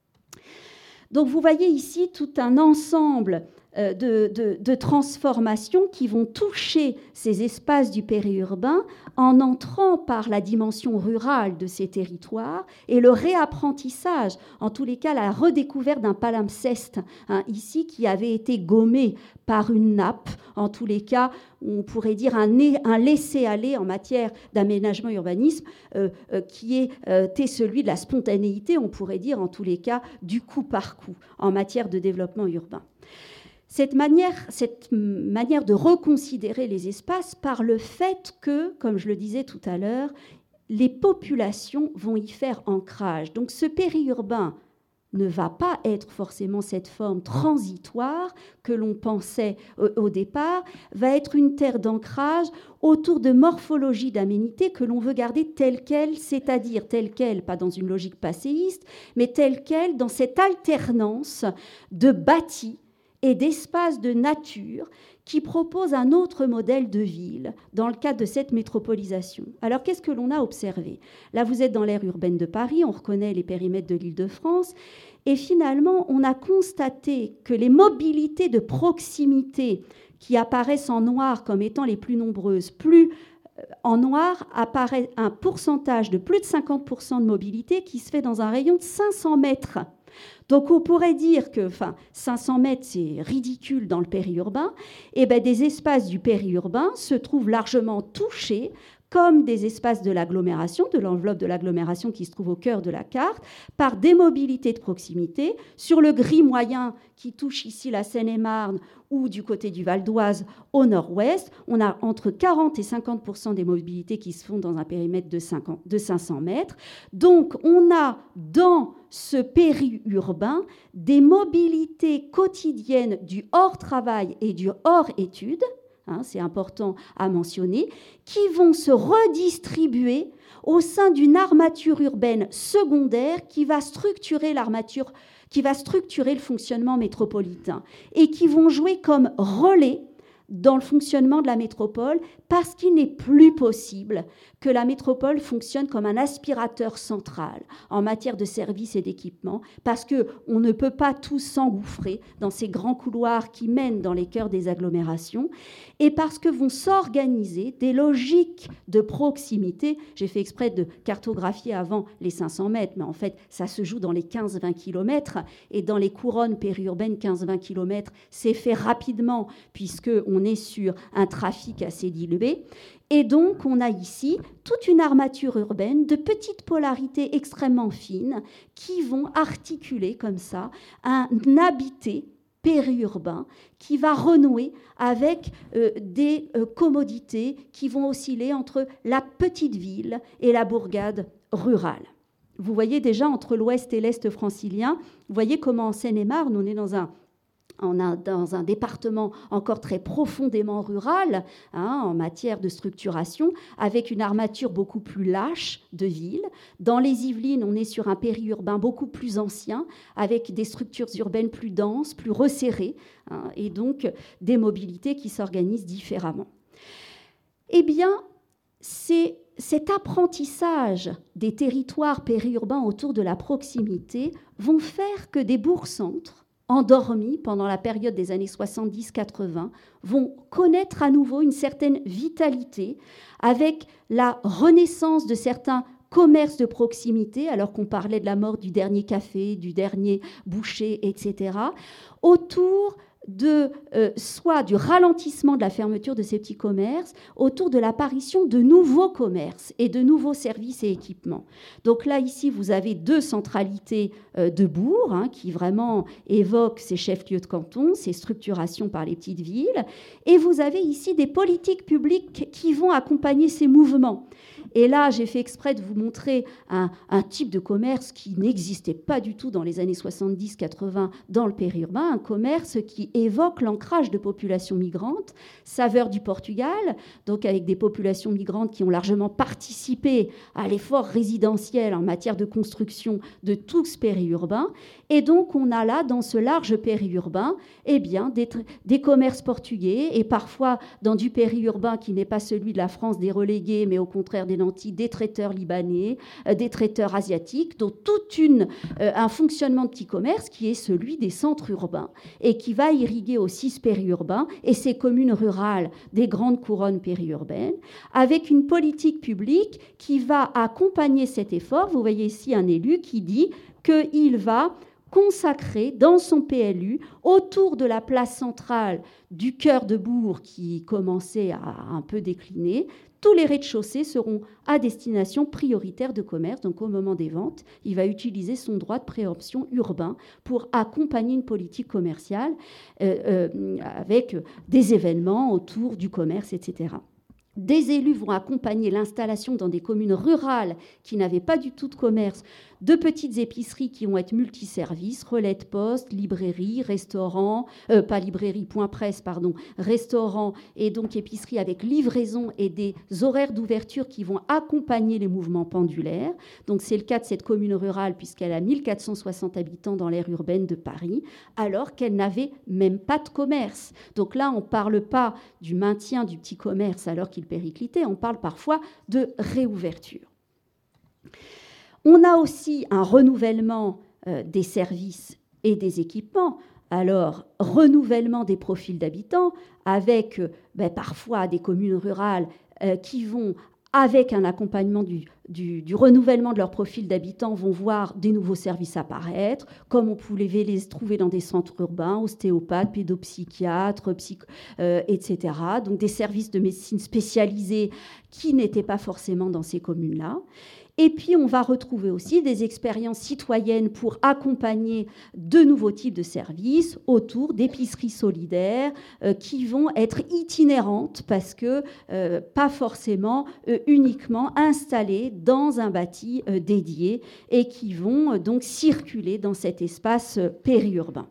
Donc, vous voyez ici tout un ensemble euh, de, de, de transformations qui vont toucher ces espaces du périurbain en entrant par la dimension rurale de ces territoires et le réapprentissage, en tous les cas la redécouverte d'un palimpseste, hein, ici qui avait été gommé par une nappe, en tous les cas on pourrait dire un, un laisser-aller en matière d'aménagement urbanisme euh, euh, qui était euh, celui de la spontanéité, on pourrait dire en tous les cas du coup par coup en matière de développement urbain. Cette manière, cette manière de reconsidérer les espaces par le fait que, comme je le disais tout à l'heure, les populations vont y faire ancrage. Donc ce périurbain ne va pas être forcément cette forme transitoire que l'on pensait au départ, va être une terre d'ancrage autour de morphologies d'aménité que l'on veut garder telle qu'elle, c'est-à-dire telle qu'elle, pas dans une logique passéiste, mais telle qu'elle dans cette alternance de bâtis et d'espaces de nature qui propose un autre modèle de ville dans le cadre de cette métropolisation. Alors, qu'est-ce que l'on a observé? Là, vous êtes dans l'aire urbaine de Paris, on reconnaît les périmètres de l'Île-de-France, et finalement, on a constaté que les mobilités de proximité qui apparaissent en noir comme étant les plus nombreuses, plus en noir apparaît un pourcentage de plus de cinquante pour cent de mobilité qui se fait dans un rayon de cinq cents mètres. Donc on pourrait dire que enfin, cinq cents mètres, c'est ridicule dans le périurbain. Et bien, des espaces du périurbain se trouvent largement touchés comme des espaces de l'agglomération, de l'enveloppe de l'agglomération qui se trouve au cœur de la carte, par des mobilités de proximité. Sur le gris moyen qui touche ici la Seine-et-Marne ou du côté du Val d'Oise au nord-ouest, on a entre quarante et cinquante pour cent des mobilités qui se font dans un périmètre de, cinquante, de cinq cents mètres. Donc on a dans ce périurbain des mobilités quotidiennes du hors-travail et du hors-études, hein, c'est important à mentionner, qui vont se redistribuer au sein d'une armature urbaine secondaire qui va structurer l'armature, qui va structurer le fonctionnement métropolitain et qui vont jouer comme relais dans le fonctionnement de la métropole, parce qu'il n'est plus possible que la métropole fonctionne comme un aspirateur central en matière de services et d'équipements, parce qu'on ne peut pas tous s'engouffrer dans ces grands couloirs qui mènent dans les cœurs des agglomérations, et parce que vont s'organiser des logiques de proximité. J'ai fait exprès de cartographier avant les cinq cents mètres, mais en fait, ça se joue dans les quinze à vingt kilomètres, et dans les couronnes périurbaines, quinze à vingt kilomètres, c'est fait rapidement, puisqu'on est sur un trafic assez dilué. Et donc, on a ici toute une armature urbaine de petites polarités extrêmement fines qui vont articuler comme ça un habité périurbain qui va renouer avec euh, des euh, commodités qui vont osciller entre la petite ville et la bourgade rurale. Vous voyez déjà entre l'ouest et l'est francilien, vous voyez comment en Seine-et-Marne, on est dans un On a dans un département encore très profondément rural, hein, en matière de structuration, avec une armature beaucoup plus lâche de ville. Dans les Yvelines, on est sur un périurbain beaucoup plus ancien, avec des structures urbaines plus denses, plus resserrées, hein, et donc des mobilités qui s'organisent différemment. Eh bien, c'est cet apprentissage des territoires périurbains autour de la proximité vont faire que des bourgs-centres endormis pendant la période des années soixante-dix quatre-vingts, vont connaître à nouveau une certaine vitalité avec la renaissance de certains commerces de proximité, alors qu'on parlait de la mort du dernier café, du dernier boucher, et cetera, autour de euh, soit du ralentissement de la fermeture de ces petits commerces, autour de l'apparition de nouveaux commerces et de nouveaux services et équipements. Donc là, ici, vous avez deux centralités euh, de bourgs, hein, qui vraiment évoquent ces chefs-lieux de canton, ces structurations par les petites villes, et vous avez ici des politiques publiques qui vont accompagner ces mouvements. Et là, j'ai fait exprès de vous montrer un, un type de commerce qui n'existait pas du tout dans les années soixante-dix quatre-vingts dans le périurbain, un commerce qui évoque l'ancrage de populations migrantes, saveur du Portugal, donc avec des populations migrantes qui ont largement participé à l'effort résidentiel en matière de construction de tout ce périurbain. Et donc, on a là, dans ce large périurbain, eh bien, des, des commerces portugais, et parfois dans du périurbain qui n'est pas celui de la France des relégués, mais au contraire des nantis, des traiteurs libanais, euh, des traiteurs asiatiques, donc tout une, euh, un fonctionnement de petit commerce qui est celui des centres urbains, et qui va irriguer aussi ce périurbain et ces communes rurales des grandes couronnes périurbaines, avec une politique publique qui va accompagner cet effort. Vous voyez ici un élu qui dit qu'il va consacré dans son P L U, autour de la place centrale du cœur de bourg qui commençait à un peu décliner, tous les rez-de-chaussée seront à destination prioritaire de commerce. Donc au moment des ventes, il va utiliser son droit de préemption urbain pour accompagner une politique commerciale euh, euh, avec des événements autour du commerce, et cetera. Des élus vont accompagner l'installation dans des communes rurales qui n'avaient pas du tout de commerce, de petites épiceries qui vont être multiservices, relais de poste, librairie, restaurant, euh, pas librairie, point presse, pardon, restaurant et donc épicerie avec livraison et des horaires d'ouverture qui vont accompagner les mouvements pendulaires. Donc c'est le cas de cette commune rurale puisqu'elle a mille quatre cent soixante habitants dans l'aire urbaine de Paris, alors qu'elle n'avait même pas de commerce. Donc là, on ne parle pas du maintien du petit commerce alors qu'il périclitait, on parle parfois de réouverture. On a aussi un renouvellement euh, des services et des équipements. Alors, renouvellement des profils d'habitants avec euh, ben, parfois des communes rurales euh, qui vont, avec un accompagnement du, du, du renouvellement de leur profil d'habitants, vont voir des nouveaux services apparaître, comme on pouvait les trouver dans des centres urbains, ostéopathes, pédopsychiatres, psych, euh, et cetera. Donc des services de médecine spécialisés qui n'étaient pas forcément dans ces communes-là. Et puis, on va retrouver aussi des expériences citoyennes pour accompagner de nouveaux types de services autour d'épiceries solidaires euh, qui vont être itinérantes parce que euh, pas forcément euh, uniquement installées dans un bâti euh, dédié et qui vont euh, donc circuler dans cet espace euh, périurbain.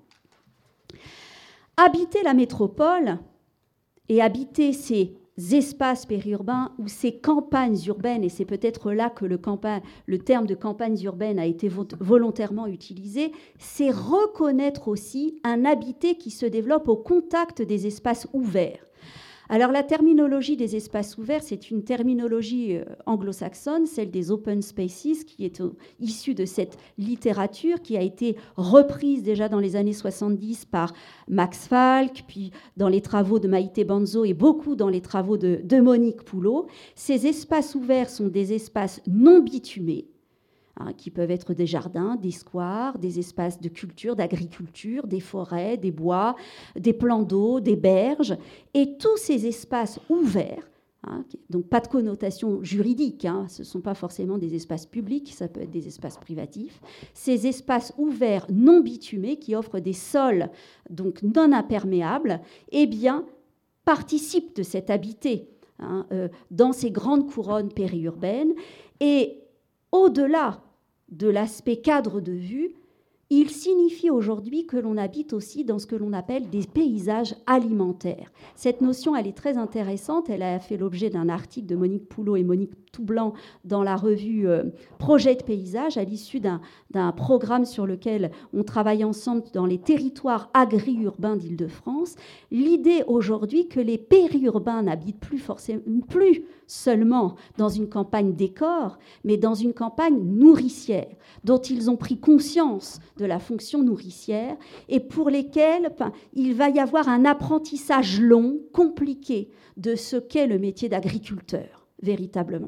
Habiter la métropole et habiter ces espaces périurbains ou ces campagnes urbaines, et c'est peut-être là que le, campagne, le terme de campagnes urbaines a été volontairement utilisé, c'est reconnaître aussi un habité qui se développe au contact des espaces ouverts. Alors la terminologie des espaces ouverts, c'est une terminologie anglo-saxonne, celle des open spaces, qui est issue de cette littérature qui a été reprise déjà dans les années soixante-dix par Max Falck, puis dans les travaux de Maïté Banzo et beaucoup dans les travaux de, de Monique Poulot. Ces espaces ouverts sont des espaces non bitumés, Hein, qui peuvent être des jardins, des squares, des espaces de culture, d'agriculture, des forêts, des bois, des plans d'eau, des berges. Et tous ces espaces ouverts, hein, donc pas de connotation juridique, hein, ce ne sont pas forcément des espaces publics, ça peut être des espaces privatifs, ces espaces ouverts non bitumés qui offrent des sols donc non imperméables, eh bien, participent de cet habité hein, euh, dans ces grandes couronnes périurbaines. Et au-delà de l'aspect cadre de vue, il signifie aujourd'hui que l'on habite aussi dans ce que l'on appelle des paysages alimentaires. Cette notion, elle est très intéressante. Elle a fait l'objet d'un article de Monique Poulot et Monique Toublanc dans la revue euh, Projet de paysage, à l'issue d'un, d'un programme sur lequel on travaille ensemble dans les territoires agri-urbains d'Île-de-France. L'idée aujourd'hui que les périurbains n'habitent plus, forcément, plus seulement dans une campagne décor, mais dans une campagne nourricière, dont ils ont pris conscience de la fonction nourricière et pour lesquels enfin, il va y avoir un apprentissage long, compliqué, de ce qu'est le métier d'agriculteur, véritablement.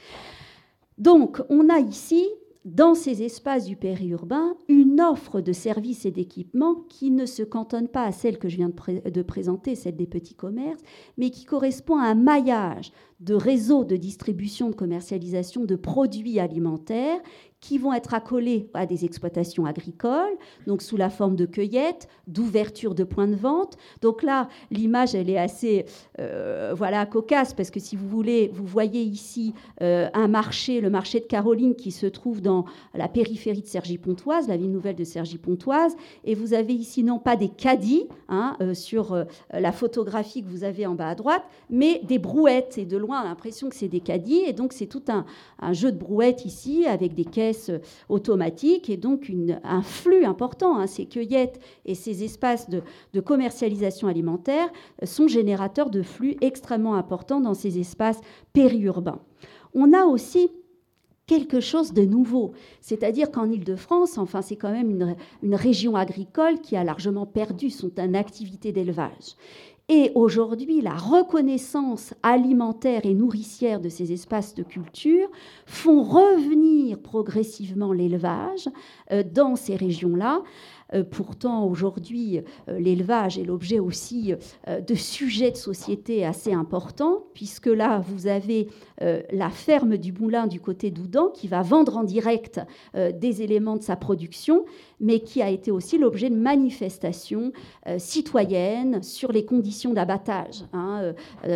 Donc, on a ici, dans ces espaces du périurbain, une offre de services et d'équipements qui ne se cantonne pas à celle que je viens de, pré- de présenter, celle des petits commerces, mais qui correspond à un maillage de réseaux de distribution, de commercialisation de produits alimentaires qui vont être accolés à des exploitations agricoles, donc sous la forme de cueillettes, d'ouverture de points de vente. Donc là, l'image, elle est assez euh, voilà, cocasse, parce que si vous voulez, vous voyez ici euh, un marché, le marché de Caroline, qui se trouve dans la périphérie de Cergy-Pontoise, la ville nouvelle de Cergy-Pontoise, et vous avez ici non pas des caddies, hein, euh, sur euh, la photographie que vous avez en bas à droite, mais des brouettes, et de loin, on a l'impression que c'est des caddies, et donc c'est tout un, un jeu de brouettes ici, avec des caisses automatiques et donc une, un flux important. Hein, ces cueillettes et ces espaces de, de commercialisation alimentaire sont générateurs de flux extrêmement importants dans ces espaces périurbains. On a aussi quelque chose de nouveau, c'est-à-dire qu'en Île-de-France, enfin, c'est quand même une, une région agricole qui a largement perdu son activité d'élevage. Et aujourd'hui, la reconnaissance alimentaire et nourricière de ces espaces de culture font revenir progressivement l'élevage euh, dans ces régions-là, Euh, pourtant, aujourd'hui, euh, l'élevage est l'objet aussi euh, de sujets de société assez importants, puisque là, vous avez euh, la ferme du Moulin du côté d'Oudan qui va vendre en direct euh, des éléments de sa production, mais qui a été aussi l'objet de manifestations euh, citoyennes sur les conditions d'abattage, hein, euh,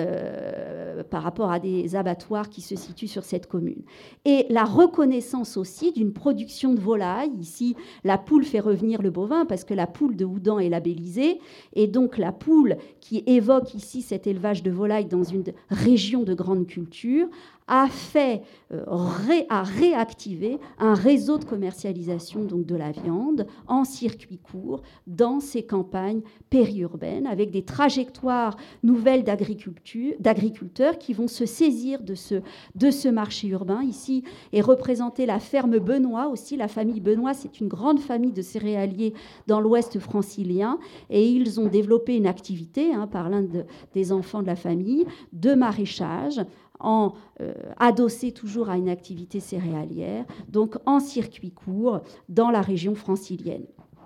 euh, par rapport à des abattoirs qui se situent sur cette commune. Et la reconnaissance aussi d'une production de volailles. Ici, la poule fait revenir le bovin parce que la poule de Oudan est labellisée, et donc la poule qui évoque ici cet élevage de volailles dans une région de grande culture a fait, euh, ré, a réactivé un réseau de commercialisation donc de la viande en circuit court dans ces campagnes périurbaines, avec des trajectoires nouvelles d'agriculteurs qui vont se saisir de ce, de ce marché urbain. Ici est représentée la ferme Benoît aussi. La famille Benoît, c'est une grande famille de céréaliers dans l'ouest francilien, et ils ont développé une activité, hein, par l'un de, des enfants de la famille, de maraîchage, en euh, adossé toujours à une activité céréalière, donc en circuit court dans la région francilienne.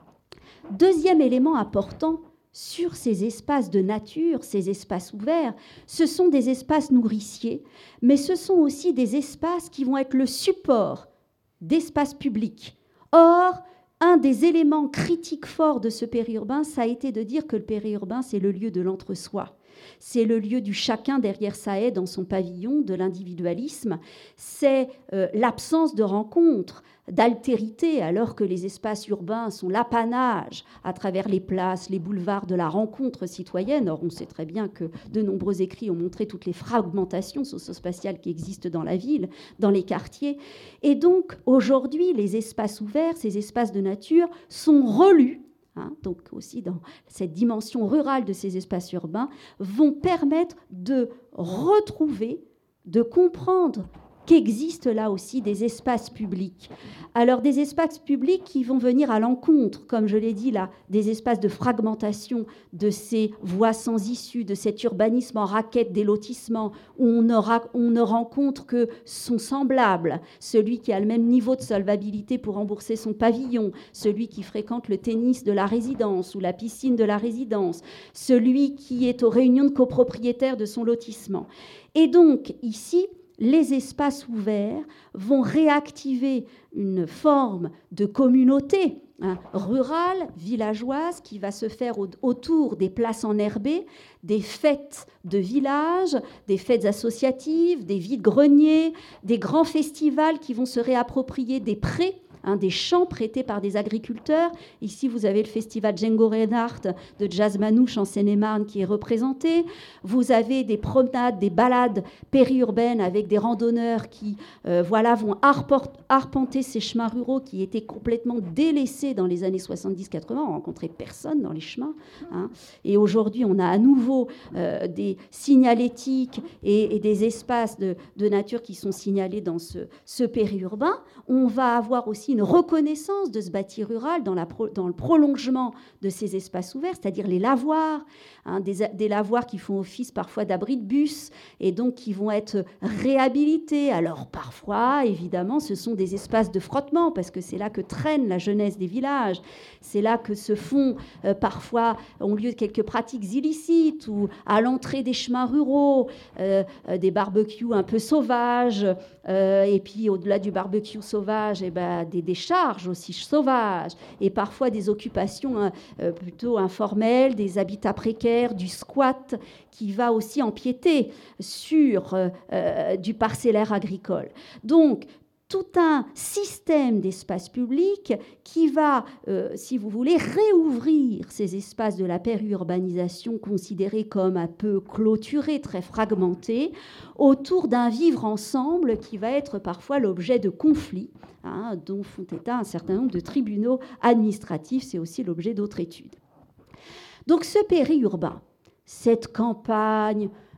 Deuxième élément important sur ces espaces de nature, ces espaces ouverts, ce sont des espaces nourriciers, mais ce sont aussi des espaces qui vont être le support d'espaces publics. Or, un des éléments critiques forts de ce périurbain, ça a été de dire que le périurbain, c'est le lieu de l'entre-soi. C'est le lieu du chacun derrière sa haie dans son pavillon, de l'individualisme. C'est euh, l'absence de rencontres, d'altérité, alors que les espaces urbains sont l'apanage à travers les places, les boulevards de la rencontre citoyenne. Or, on sait très bien que de nombreux écrits ont montré toutes les fragmentations socio-spatiales qui existent dans la ville, dans les quartiers. Et donc, aujourd'hui, les espaces ouverts, ces espaces de nature, sont relus. Hein, donc aussi dans cette dimension rurale de ces espaces urbains, vont permettre de retrouver, de comprendre qu'existent là aussi des espaces publics. Alors des espaces publics qui vont venir à l'encontre, comme je l'ai dit là, des espaces de fragmentation de ces voies sans issue, de cet urbanisme en raquette des lotissements, où on ne, ra- on ne rencontre que son semblable, celui qui a le même niveau de solvabilité pour rembourser son pavillon, celui qui fréquente le tennis de la résidence ou la piscine de la résidence, celui qui est aux réunions de copropriétaires de son lotissement. Et donc ici, les espaces ouverts vont réactiver une forme de communauté hein, rurale, villageoise, qui va se faire au- autour des places enherbées, des fêtes de village, des fêtes associatives, des vides-greniers, des grands festivals qui vont se réapproprier des prés, hein, des champs prêtés par des agriculteurs. Ici, vous avez le festival Django Reinhardt de jazz manouche en Seine-et-Marne qui est représenté. Vous avez des promenades, des balades périurbaines avec des randonneurs qui euh, voilà, vont arport- arpenter ces chemins ruraux qui étaient complètement délaissés dans les années soixante-dix quatre-vingts. On ne rencontrait personne dans les chemins. Hein. Et aujourd'hui, on a à nouveau euh, des signalétiques et, et des espaces de, de nature qui sont signalés dans ce, ce périurbain. On va avoir aussi une reconnaissance de ce bâti rural dans, la pro, dans le prolongement de ces espaces ouverts, c'est-à-dire les lavoirs, hein, des, des lavoirs qui font office parfois d'abris de bus et donc qui vont être réhabilités. Alors parfois, évidemment, ce sont des espaces de frottement parce que c'est là que traîne la jeunesse des villages, c'est là que se font euh, parfois, ont lieu quelques pratiques illicites ou à l'entrée des chemins ruraux, euh, euh, des barbecues un peu sauvages, euh, et puis au-delà du barbecue sauvage, eh ben, des décharges aussi sauvages, et parfois des occupations hein, euh, plutôt informelles, des habitats précaires, du squat qui va aussi empiéter sur euh, euh, du parcellaire agricole. Donc, tout un système d'espaces publics qui va, euh, si vous voulez, réouvrir ces espaces de la périurbanisation considérés comme un peu clôturés, très fragmentés, autour d'un vivre ensemble qui va être parfois l'objet de conflits, hein, dont font état un certain nombre de tribunaux administratifs. C'est aussi l'objet d'autres études. Donc ce périurbain, cette campagne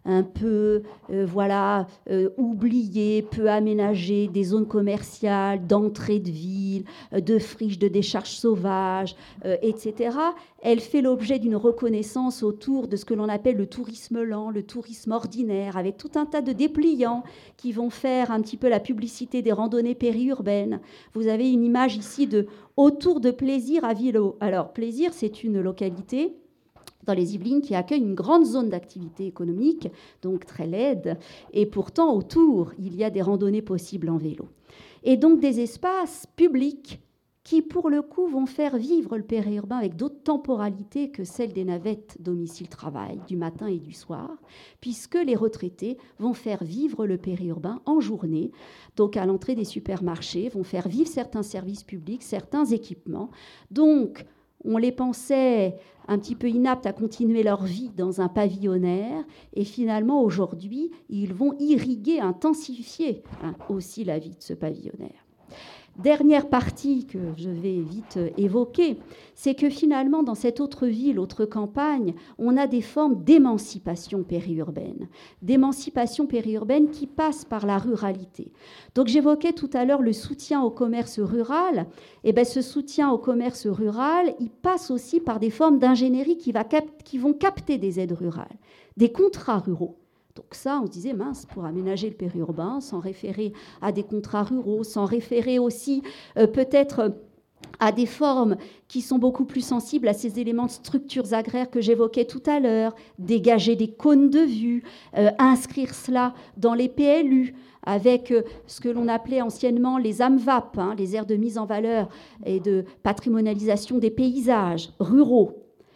un peu euh, voilà, euh, oubliées, peu aménagées, des zones commerciales, d'entrée de ville, euh, de friches de décharges sauvages, euh, et cetera, elle fait l'objet d'une reconnaissance autour de ce que l'on appelle le tourisme lent, le tourisme ordinaire, avec tout un tas de dépliants qui vont faire un petit peu la publicité des randonnées périurbaines. Vous avez une image ici de autour de Plaisir à Villot. Alors, Plaisir, c'est une localité dans les Yvelines qui accueille une grande zone d'activité économique, donc très laide, et pourtant autour, il y a des randonnées possibles en vélo. Et donc des espaces publics qui, pour le coup, vont faire vivre le périurbain avec d'autres temporalités que celles des navettes domicile-travail, du matin et du soir, puisque les retraités vont faire vivre le périurbain en journée, donc à l'entrée des supermarchés, vont faire vivre certains services publics, certains équipements. Donc, on les pensait un petit peu inaptes à continuer leur vie dans un pavillonnaire, et finalement, aujourd'hui, ils vont irriguer, intensifier hein, aussi la vie de ce pavillonnaire. Dernière partie que je vais vite évoquer, c'est que finalement, dans cette autre ville, autre campagne, on a des formes d'émancipation périurbaine, d'émancipation périurbaine qui passent par la ruralité. Donc j'évoquais tout à l'heure le soutien au commerce rural. Et bien, ce soutien au commerce rural, il passe aussi par des formes d'ingénierie qui, va cap- qui vont capter des aides rurales, des contrats ruraux. Donc ça, on se disait, mince, pour aménager le périurbain, s'en référer à des contrats ruraux, s'en référer aussi euh, peut-être à des formes qui sont beaucoup plus sensibles à ces éléments de structures agraires que j'évoquais tout à l'heure, dégager des cônes de vue, euh, inscrire cela dans les P L U, avec euh, ce que l'on appelait anciennement les A M V A P, hein, les aires de mise en valeur et de patrimonialisation des paysages ruraux.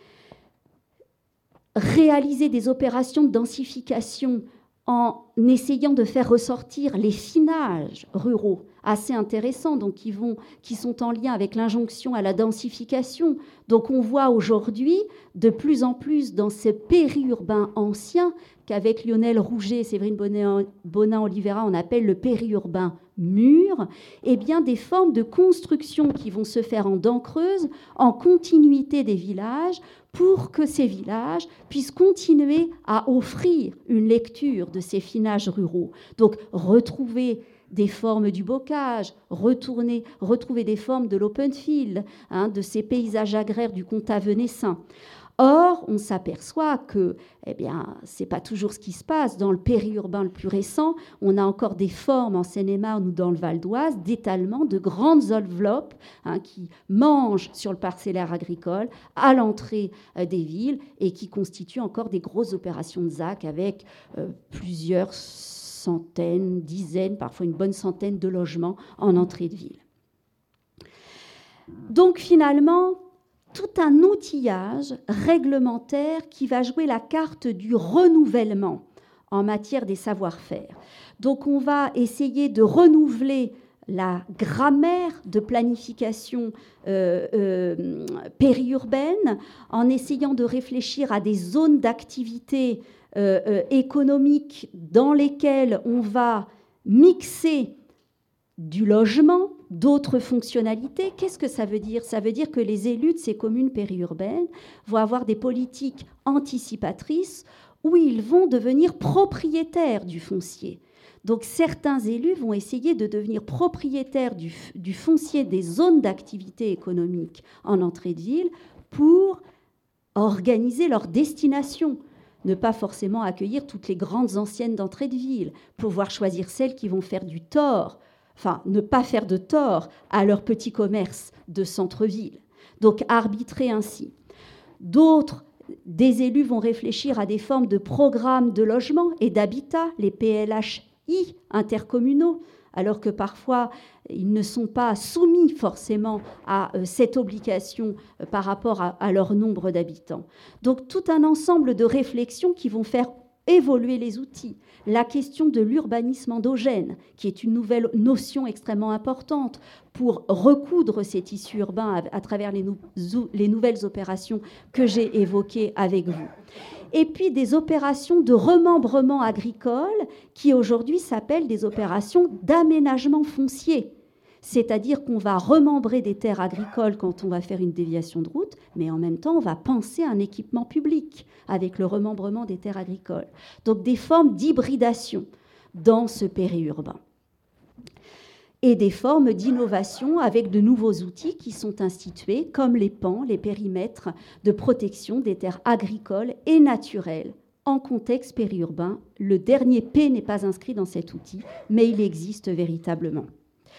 Réaliser des opérations de densification en essayant de faire ressortir les finages ruraux assez intéressants, donc qui, vont, qui sont en lien avec l'injonction à la densification. Donc on voit aujourd'hui de plus en plus dans ce périurbain ancien qu'avec Lionel Rouget et Séverine Bonin-Oliveira on appelle le périurbain mur, eh bien des formes de construction qui vont se faire en dents creuses, en continuité des villages, pour que ces villages puissent continuer à offrir une lecture de ces finages ruraux. Donc retrouver des formes du bocage, retourner, retrouver des formes de l'open field, hein, de ces paysages agraires du comtat venessin. Or, on s'aperçoit que eh bien, ce n'est pas toujours ce qui se passe. Dans le périurbain le plus récent, on a encore des formes en Seine-et-Marne ou dans le Val d'Oise d'étalement de grandes enveloppes hein, qui mangent sur le parcellaire agricole à l'entrée euh, des villes et qui constituent encore des grosses opérations de Z A C avec euh, plusieurs centaines, dizaines, parfois une bonne centaine de logements en entrée de ville. Donc finalement, tout un outillage réglementaire qui va jouer la carte du renouvellement en matière des savoir-faire. Donc on va essayer de renouveler la grammaire de planification euh, euh, périurbaine en essayant de réfléchir à des zones d'activité euh, euh, économique dans lesquelles on va mixer du logement, d'autres fonctionnalités. Qu'est-ce que ça veut dire ? Ça veut dire que les élus de ces communes périurbaines vont avoir des politiques anticipatrices où ils vont devenir propriétaires du foncier. Donc certains élus vont essayer de devenir propriétaires du, du foncier des zones d'activité économique en entrée de ville pour organiser leur destination. Ne pas forcément accueillir toutes les grandes anciennes d'entrée de ville, pouvoir choisir celles qui vont faire du tort, enfin, ne pas faire de tort à leur petit commerce de centre-ville. Donc, arbitrer ainsi. D'autres, des élus vont réfléchir à des formes de programmes de logement et d'habitat, les P L H I intercommunaux, alors que parfois, ils ne sont pas soumis forcément à euh, cette obligation euh, par rapport à, à leur nombre d'habitants. Donc, tout un ensemble de réflexions qui vont faire évoluer les outils. La question de l'urbanisme endogène, qui est une nouvelle notion extrêmement importante pour recoudre ces tissus urbains à, à travers les, nou- les nouvelles opérations que j'ai évoquées avec vous. Et puis des opérations de remembrement agricole qui aujourd'hui s'appellent des opérations d'aménagement foncier. C'est-à-dire qu'on va remembrer des terres agricoles quand on va faire une déviation de route, mais en même temps, on va penser à un équipement public avec le remembrement des terres agricoles. Donc des formes d'hybridation dans ce périurbain. Et des formes d'innovation avec de nouveaux outils qui sont institués, comme les P A N, les périmètres de protection des terres agricoles et naturelles en contexte périurbain. Le dernier P n'est pas inscrit dans cet outil, mais il existe véritablement.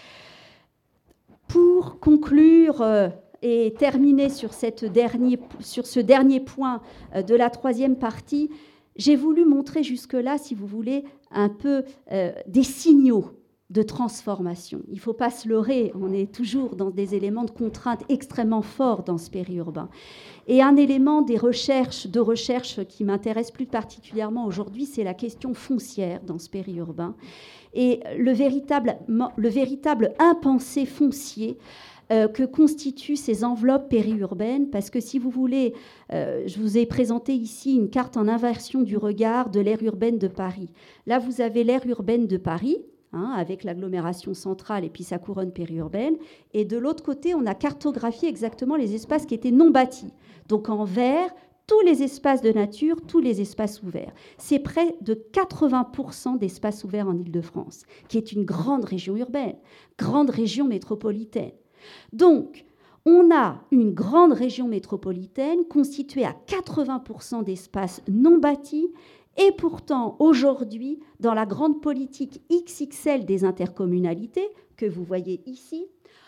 Pour conclure euh, et terminer sur, cette dernier, sur ce dernier point euh, de la troisième partie, j'ai voulu montrer jusque-là, si vous voulez, un peu euh, des signaux de transformation. Il ne faut pas se leurrer, on est toujours dans des éléments de contrainte extrêmement forts dans ce périurbain. Et un élément des recherches, de recherche qui m'intéresse plus particulièrement aujourd'hui, c'est la question foncière dans ce périurbain. Et le véritable, le véritable impensé foncier euh, que constituent ces enveloppes périurbaines, parce que si vous voulez, euh, je vous ai présenté ici une carte en inversion du regard de l'aire urbaine de Paris. Là, vous avez l'aire urbaine de Paris, hein, avec l'agglomération centrale et puis sa couronne périurbaine. Et de l'autre côté, on a cartographié exactement les espaces qui étaient non bâtis. Donc en vert, tous les espaces de nature, tous les espaces ouverts. C'est près de quatre-vingts pour cent d'espaces ouverts en Île-de-France, qui est une grande région urbaine, grande région métropolitaine. Donc, on a une grande région métropolitaine constituée à quatre-vingts pour cent d'espaces non bâtis. Et pourtant, aujourd'hui, dans la grande politique X X L des intercommunalités, que vous voyez ici,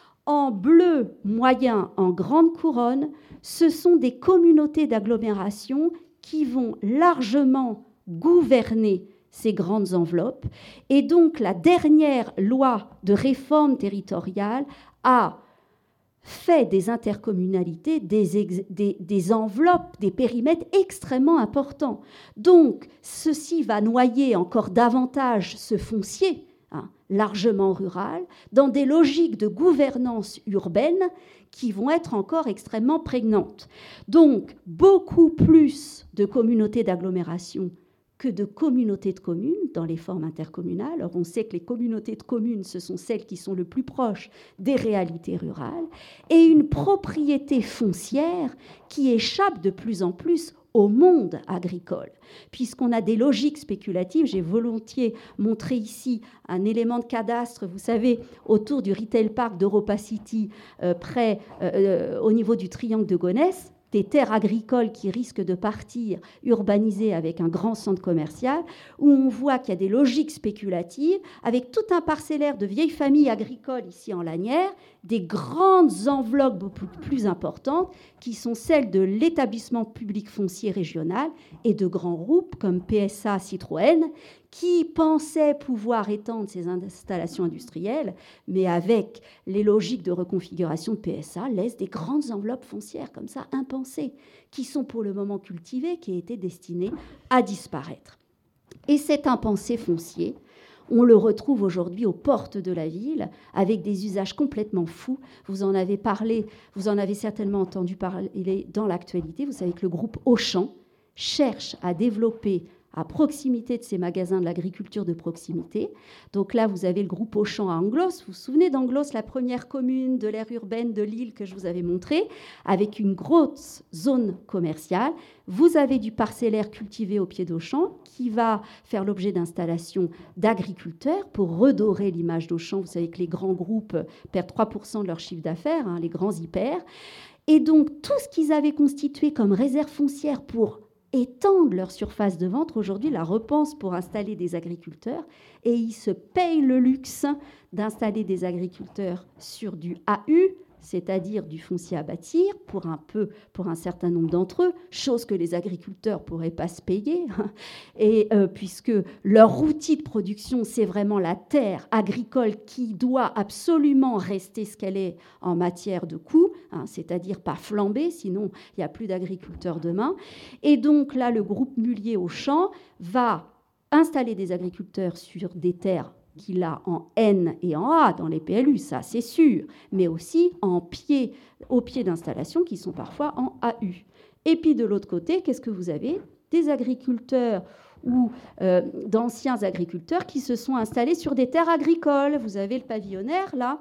en bleu moyen, en grande couronne, ce sont des communautés d'agglomération qui vont largement gouverner ces grandes enveloppes. Et donc, la dernière loi de réforme territoriale a fait des intercommunalités des, ex, des, des enveloppes, des périmètres extrêmement importants. Donc, ceci va noyer encore davantage ce foncier, hein, largement rural, dans des logiques de gouvernance urbaine qui vont être encore extrêmement prégnantes. Donc, beaucoup plus de communautés d'agglomération que de communautés de communes dans les formes intercommunales. Alors, on sait que les communautés de communes, ce sont celles qui sont le plus proches des réalités rurales, et une propriété foncière qui échappe de plus en plus au monde agricole, puisqu'on a des logiques spéculatives. J'ai volontiers montré ici un élément de cadastre, vous savez, autour du Retail Park d'Europa City, euh, près, euh, au niveau du triangle de Gonesse, des terres agricoles qui risquent de partir urbanisées avec un grand centre commercial, où on voit qu'il y a des logiques spéculatives, avec tout un parcellaire de vieilles familles agricoles ici en lanière, des grandes enveloppes beaucoup plus importantes, qui sont celles de l'établissement public foncier régional et de grands groupes comme P S A, Citroën, qui pensaient pouvoir étendre ces installations industrielles, mais avec les logiques de reconfiguration de P S A, laissent des grandes enveloppes foncières comme ça, impensées, qui sont pour le moment cultivées, qui étaient destinées à disparaître. Et cet impensé foncier, on le retrouve aujourd'hui aux portes de la ville, avec des usages complètement fous. Vous en avez parlé, vous en avez certainement entendu parler dans l'actualité. Vous savez que le groupe Auchan cherche à développer à proximité de ces magasins de l'agriculture de proximité. Donc là, vous avez le groupe Auchan à Anglos. Vous vous souvenez d'Anglos, la première commune de l'aire urbaine de Lille que je vous avais montrée, avec une grosse zone commerciale. Vous avez du parcellaire cultivé au pied d'Auchan qui va faire l'objet d'installations d'agriculteurs pour redorer l'image d'Auchan. Vous savez que les grands groupes perdent trois pour cent de leur chiffre d'affaires, hein, les grands hyper. Et donc, tout ce qu'ils avaient constitué comme réserve foncière pour étendent leur surface de vente, aujourd'hui la repensent pour installer des agriculteurs, et ils se payent le luxe d'installer des agriculteurs sur du A U, c'est-à-dire du foncier à bâtir, pour un peu, pour un certain nombre d'entre eux, chose que les agriculteurs ne pourraient pas se payer, et euh, puisque leur outil de production, c'est vraiment la terre agricole qui doit absolument rester ce qu'elle est en matière de coûts, hein, c'est-à-dire pas flamber, sinon il n'y a plus d'agriculteurs demain. Et donc là, le groupe Mullier Auchan va installer des agriculteurs sur des terres qu'il a en N et en A dans les P L U, ça c'est sûr, mais aussi en pied, au pied d'installations qui sont parfois en A U. Et puis de l'autre côté, qu'est-ce que vous avez ? Des agriculteurs ou euh, d'anciens agriculteurs qui se sont installés sur des terres agricoles. Vous avez le pavillonnaire là,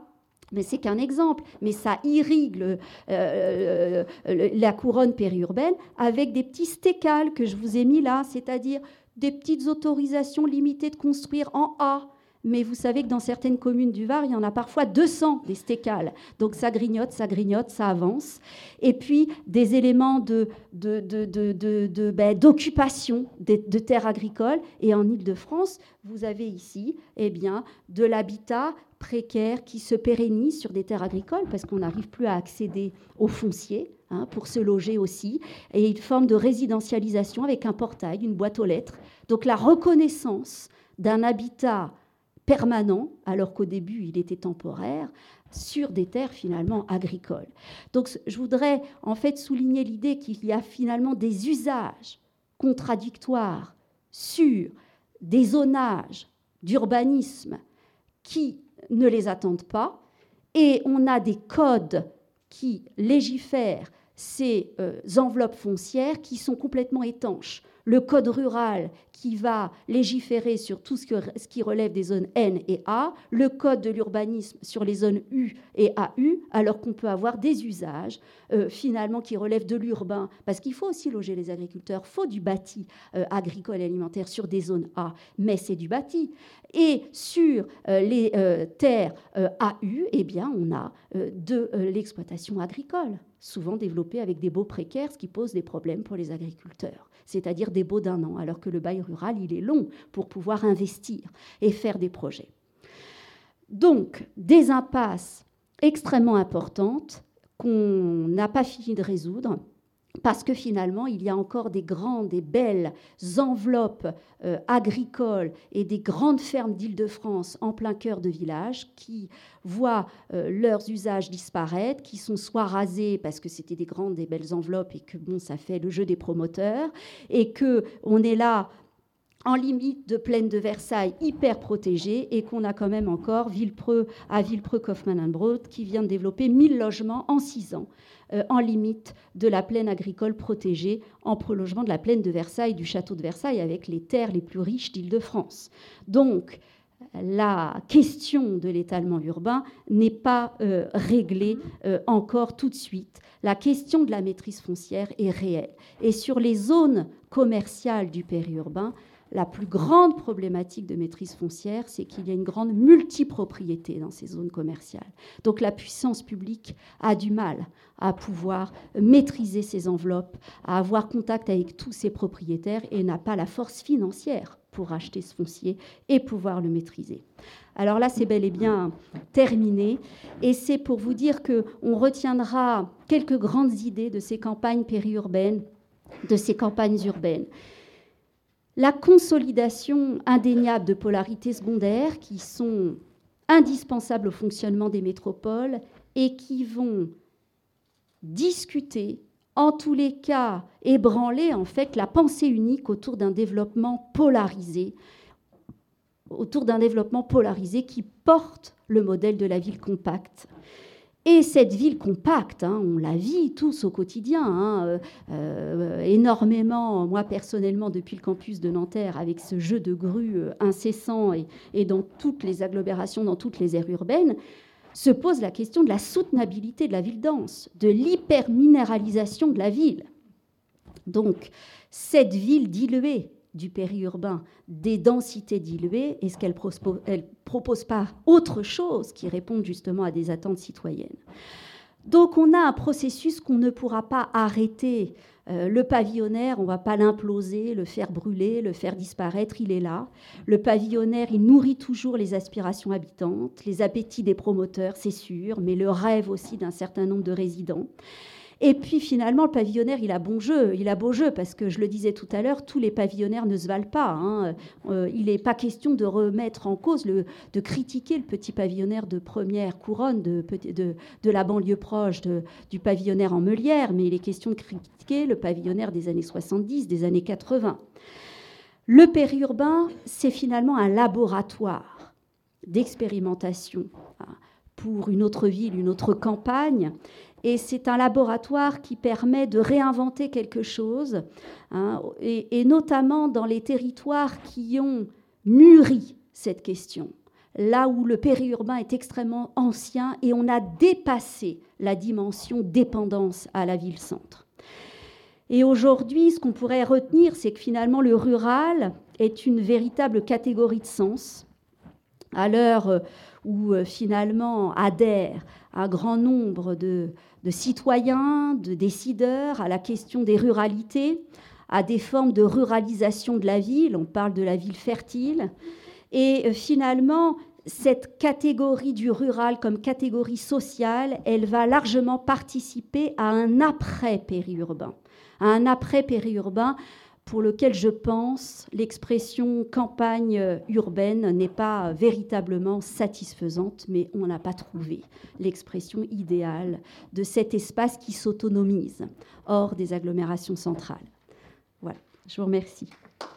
Mais c'est qu'un exemple, mais ça irrigue le, euh, la couronne périurbaine avec des petits stécales que je vous ai mis là, c'est-à-dire des petites autorisations limitées de construire en A. Mais vous savez que dans certaines communes du Var, il y en a parfois deux cents des stécales. Donc ça grignote, ça grignote, ça avance. Et puis des éléments de, de, de, de, de, de, ben, d'occupation de, de terres agricoles. Et en Île-de-France, vous avez ici eh bien, de l'habitat précaire qui se pérennise sur des terres agricoles parce qu'on n'arrive plus à accéder au foncier. Hein, pour se loger aussi, et une forme de résidentialisation avec un portail, une boîte aux lettres. Donc la reconnaissance d'un habitat permanent, alors qu'au début il était temporaire, sur des terres finalement agricoles. Donc je voudrais en fait souligner l'idée qu'il y a finalement des usages contradictoires sur des zonages d'urbanisme qui ne les attendent pas, et on a des codes qui légifèrent ces euh, enveloppes foncières qui sont complètement étanches. Le code rural qui va légiférer sur tout ce, que, ce qui relève des zones N et A, le code de l'urbanisme sur les zones U et A U, alors qu'on peut avoir des usages euh, finalement qui relèvent de l'urbain, parce qu'il faut aussi loger les agriculteurs, il faut du bâti euh, agricole et alimentaire sur des zones A, mais c'est du bâti. Et sur euh, les euh, terres euh, A U, eh bien, on a euh, de euh, l'exploitation agricole, souvent développée avec des baux précaires, ce qui pose des problèmes pour les agriculteurs, c'est-à-dire des baux d'un an, alors que le bail rural, il est long pour pouvoir investir et faire des projets. Donc, des impasses extrêmement importantes qu'on n'a pas fini de résoudre, parce que finalement, il y a encore des grandes et belles enveloppes euh, agricoles et des grandes fermes d'Île-de-France en plein cœur de village qui voient euh, leurs usages disparaître, qui sont soit rasés parce que c'était des grandes et belles enveloppes et que bon, ça fait le jeu des promoteurs, et qu'on est là en limite de plaine de Versailles hyper protégée, et qu'on a quand même encore Villepreux à Villepreux Kaufmann Broad qui vient de développer mille logements en six ans euh, en limite de la plaine agricole protégée, en prolongement de la plaine de Versailles, du château de Versailles, avec les terres les plus riches d'Île-de-France. Donc la question de l'étalement urbain n'est pas euh, réglée euh, encore tout de suite. La question de la maîtrise foncière est réelle. Et sur les zones commerciales du périurbain, la plus grande problématique de maîtrise foncière, c'est qu'il y a une grande multipropriété dans ces zones commerciales. Donc la puissance publique a du mal à pouvoir maîtriser ces enveloppes, à avoir contact avec tous ces propriétaires, et n'a pas la force financière pour acheter ce foncier et pouvoir le maîtriser. Alors là, c'est bel et bien terminé, et c'est pour vous dire qu'on retiendra quelques grandes idées de ces campagnes périurbaines, de ces campagnes urbaines. La consolidation indéniable de polarités secondaires qui sont indispensables au fonctionnement des métropoles et qui vont discuter, en tous les cas ébranler en fait la pensée unique autour d'un développement polarisé, autour d'un développement polarisé qui porte le modèle de la ville compacte. Et cette ville compacte, hein, on la vit tous au quotidien, hein, euh, euh, énormément, moi personnellement, depuis le campus de Nanterre, avec ce jeu de grue euh, incessant et, et dans toutes les agglomérations, dans toutes les aires urbaines, se pose la question de la soutenabilité de la ville dense, de l'hyperminéralisation de la ville. Donc, cette ville diluée du périurbain, des densités diluées, est-ce qu'elle ne propose pas autre chose qui réponde justement à des attentes citoyennes? Donc on a un processus qu'on ne pourra pas arrêter. Euh, le pavillonnaire, on ne va pas l'imploser, le faire brûler, le faire disparaître, il est là. Le pavillonnaire, il nourrit toujours les aspirations habitantes, les appétits des promoteurs, c'est sûr, mais le rêve aussi d'un certain nombre de résidents. Et puis finalement, le pavillonnaire, il a bon jeu, il a beau jeu, parce que je le disais tout à l'heure, tous les pavillonnaires ne se valent pas. Hein. Euh, il n'est pas question de remettre en cause, le, de critiquer le petit pavillonnaire de première couronne de, de, de la banlieue proche de, du pavillonnaire en Meulière, mais il est question de critiquer le pavillonnaire des années soixante-dix, des années quatre-vingts. Le périurbain, c'est finalement un laboratoire d'expérimentation pour une autre ville, une autre campagne. Et c'est un laboratoire qui permet de réinventer quelque chose, hein, et, et notamment dans les territoires qui ont mûri cette question. là où le périurbain est extrêmement ancien et on a dépassé la dimension dépendance à la ville-centre. Et aujourd'hui, ce qu'on pourrait retenir, c'est que finalement le rural est une véritable catégorie de sens, à l'heure où finalement adhèrent un grand nombre de, de citoyens, de décideurs à la question des ruralités, à des formes de ruralisation de la ville, on parle de la ville fertile, et finalement, cette catégorie du rural comme catégorie sociale, elle va largement participer à un après-périurbain, à un après-périurbain pour lequel je pense l'expression campagne urbaine n'est pas véritablement satisfaisante, mais on n'a pas trouvé l'expression idéale de cet espace qui s'autonomise hors des agglomérations centrales. Voilà, je vous remercie.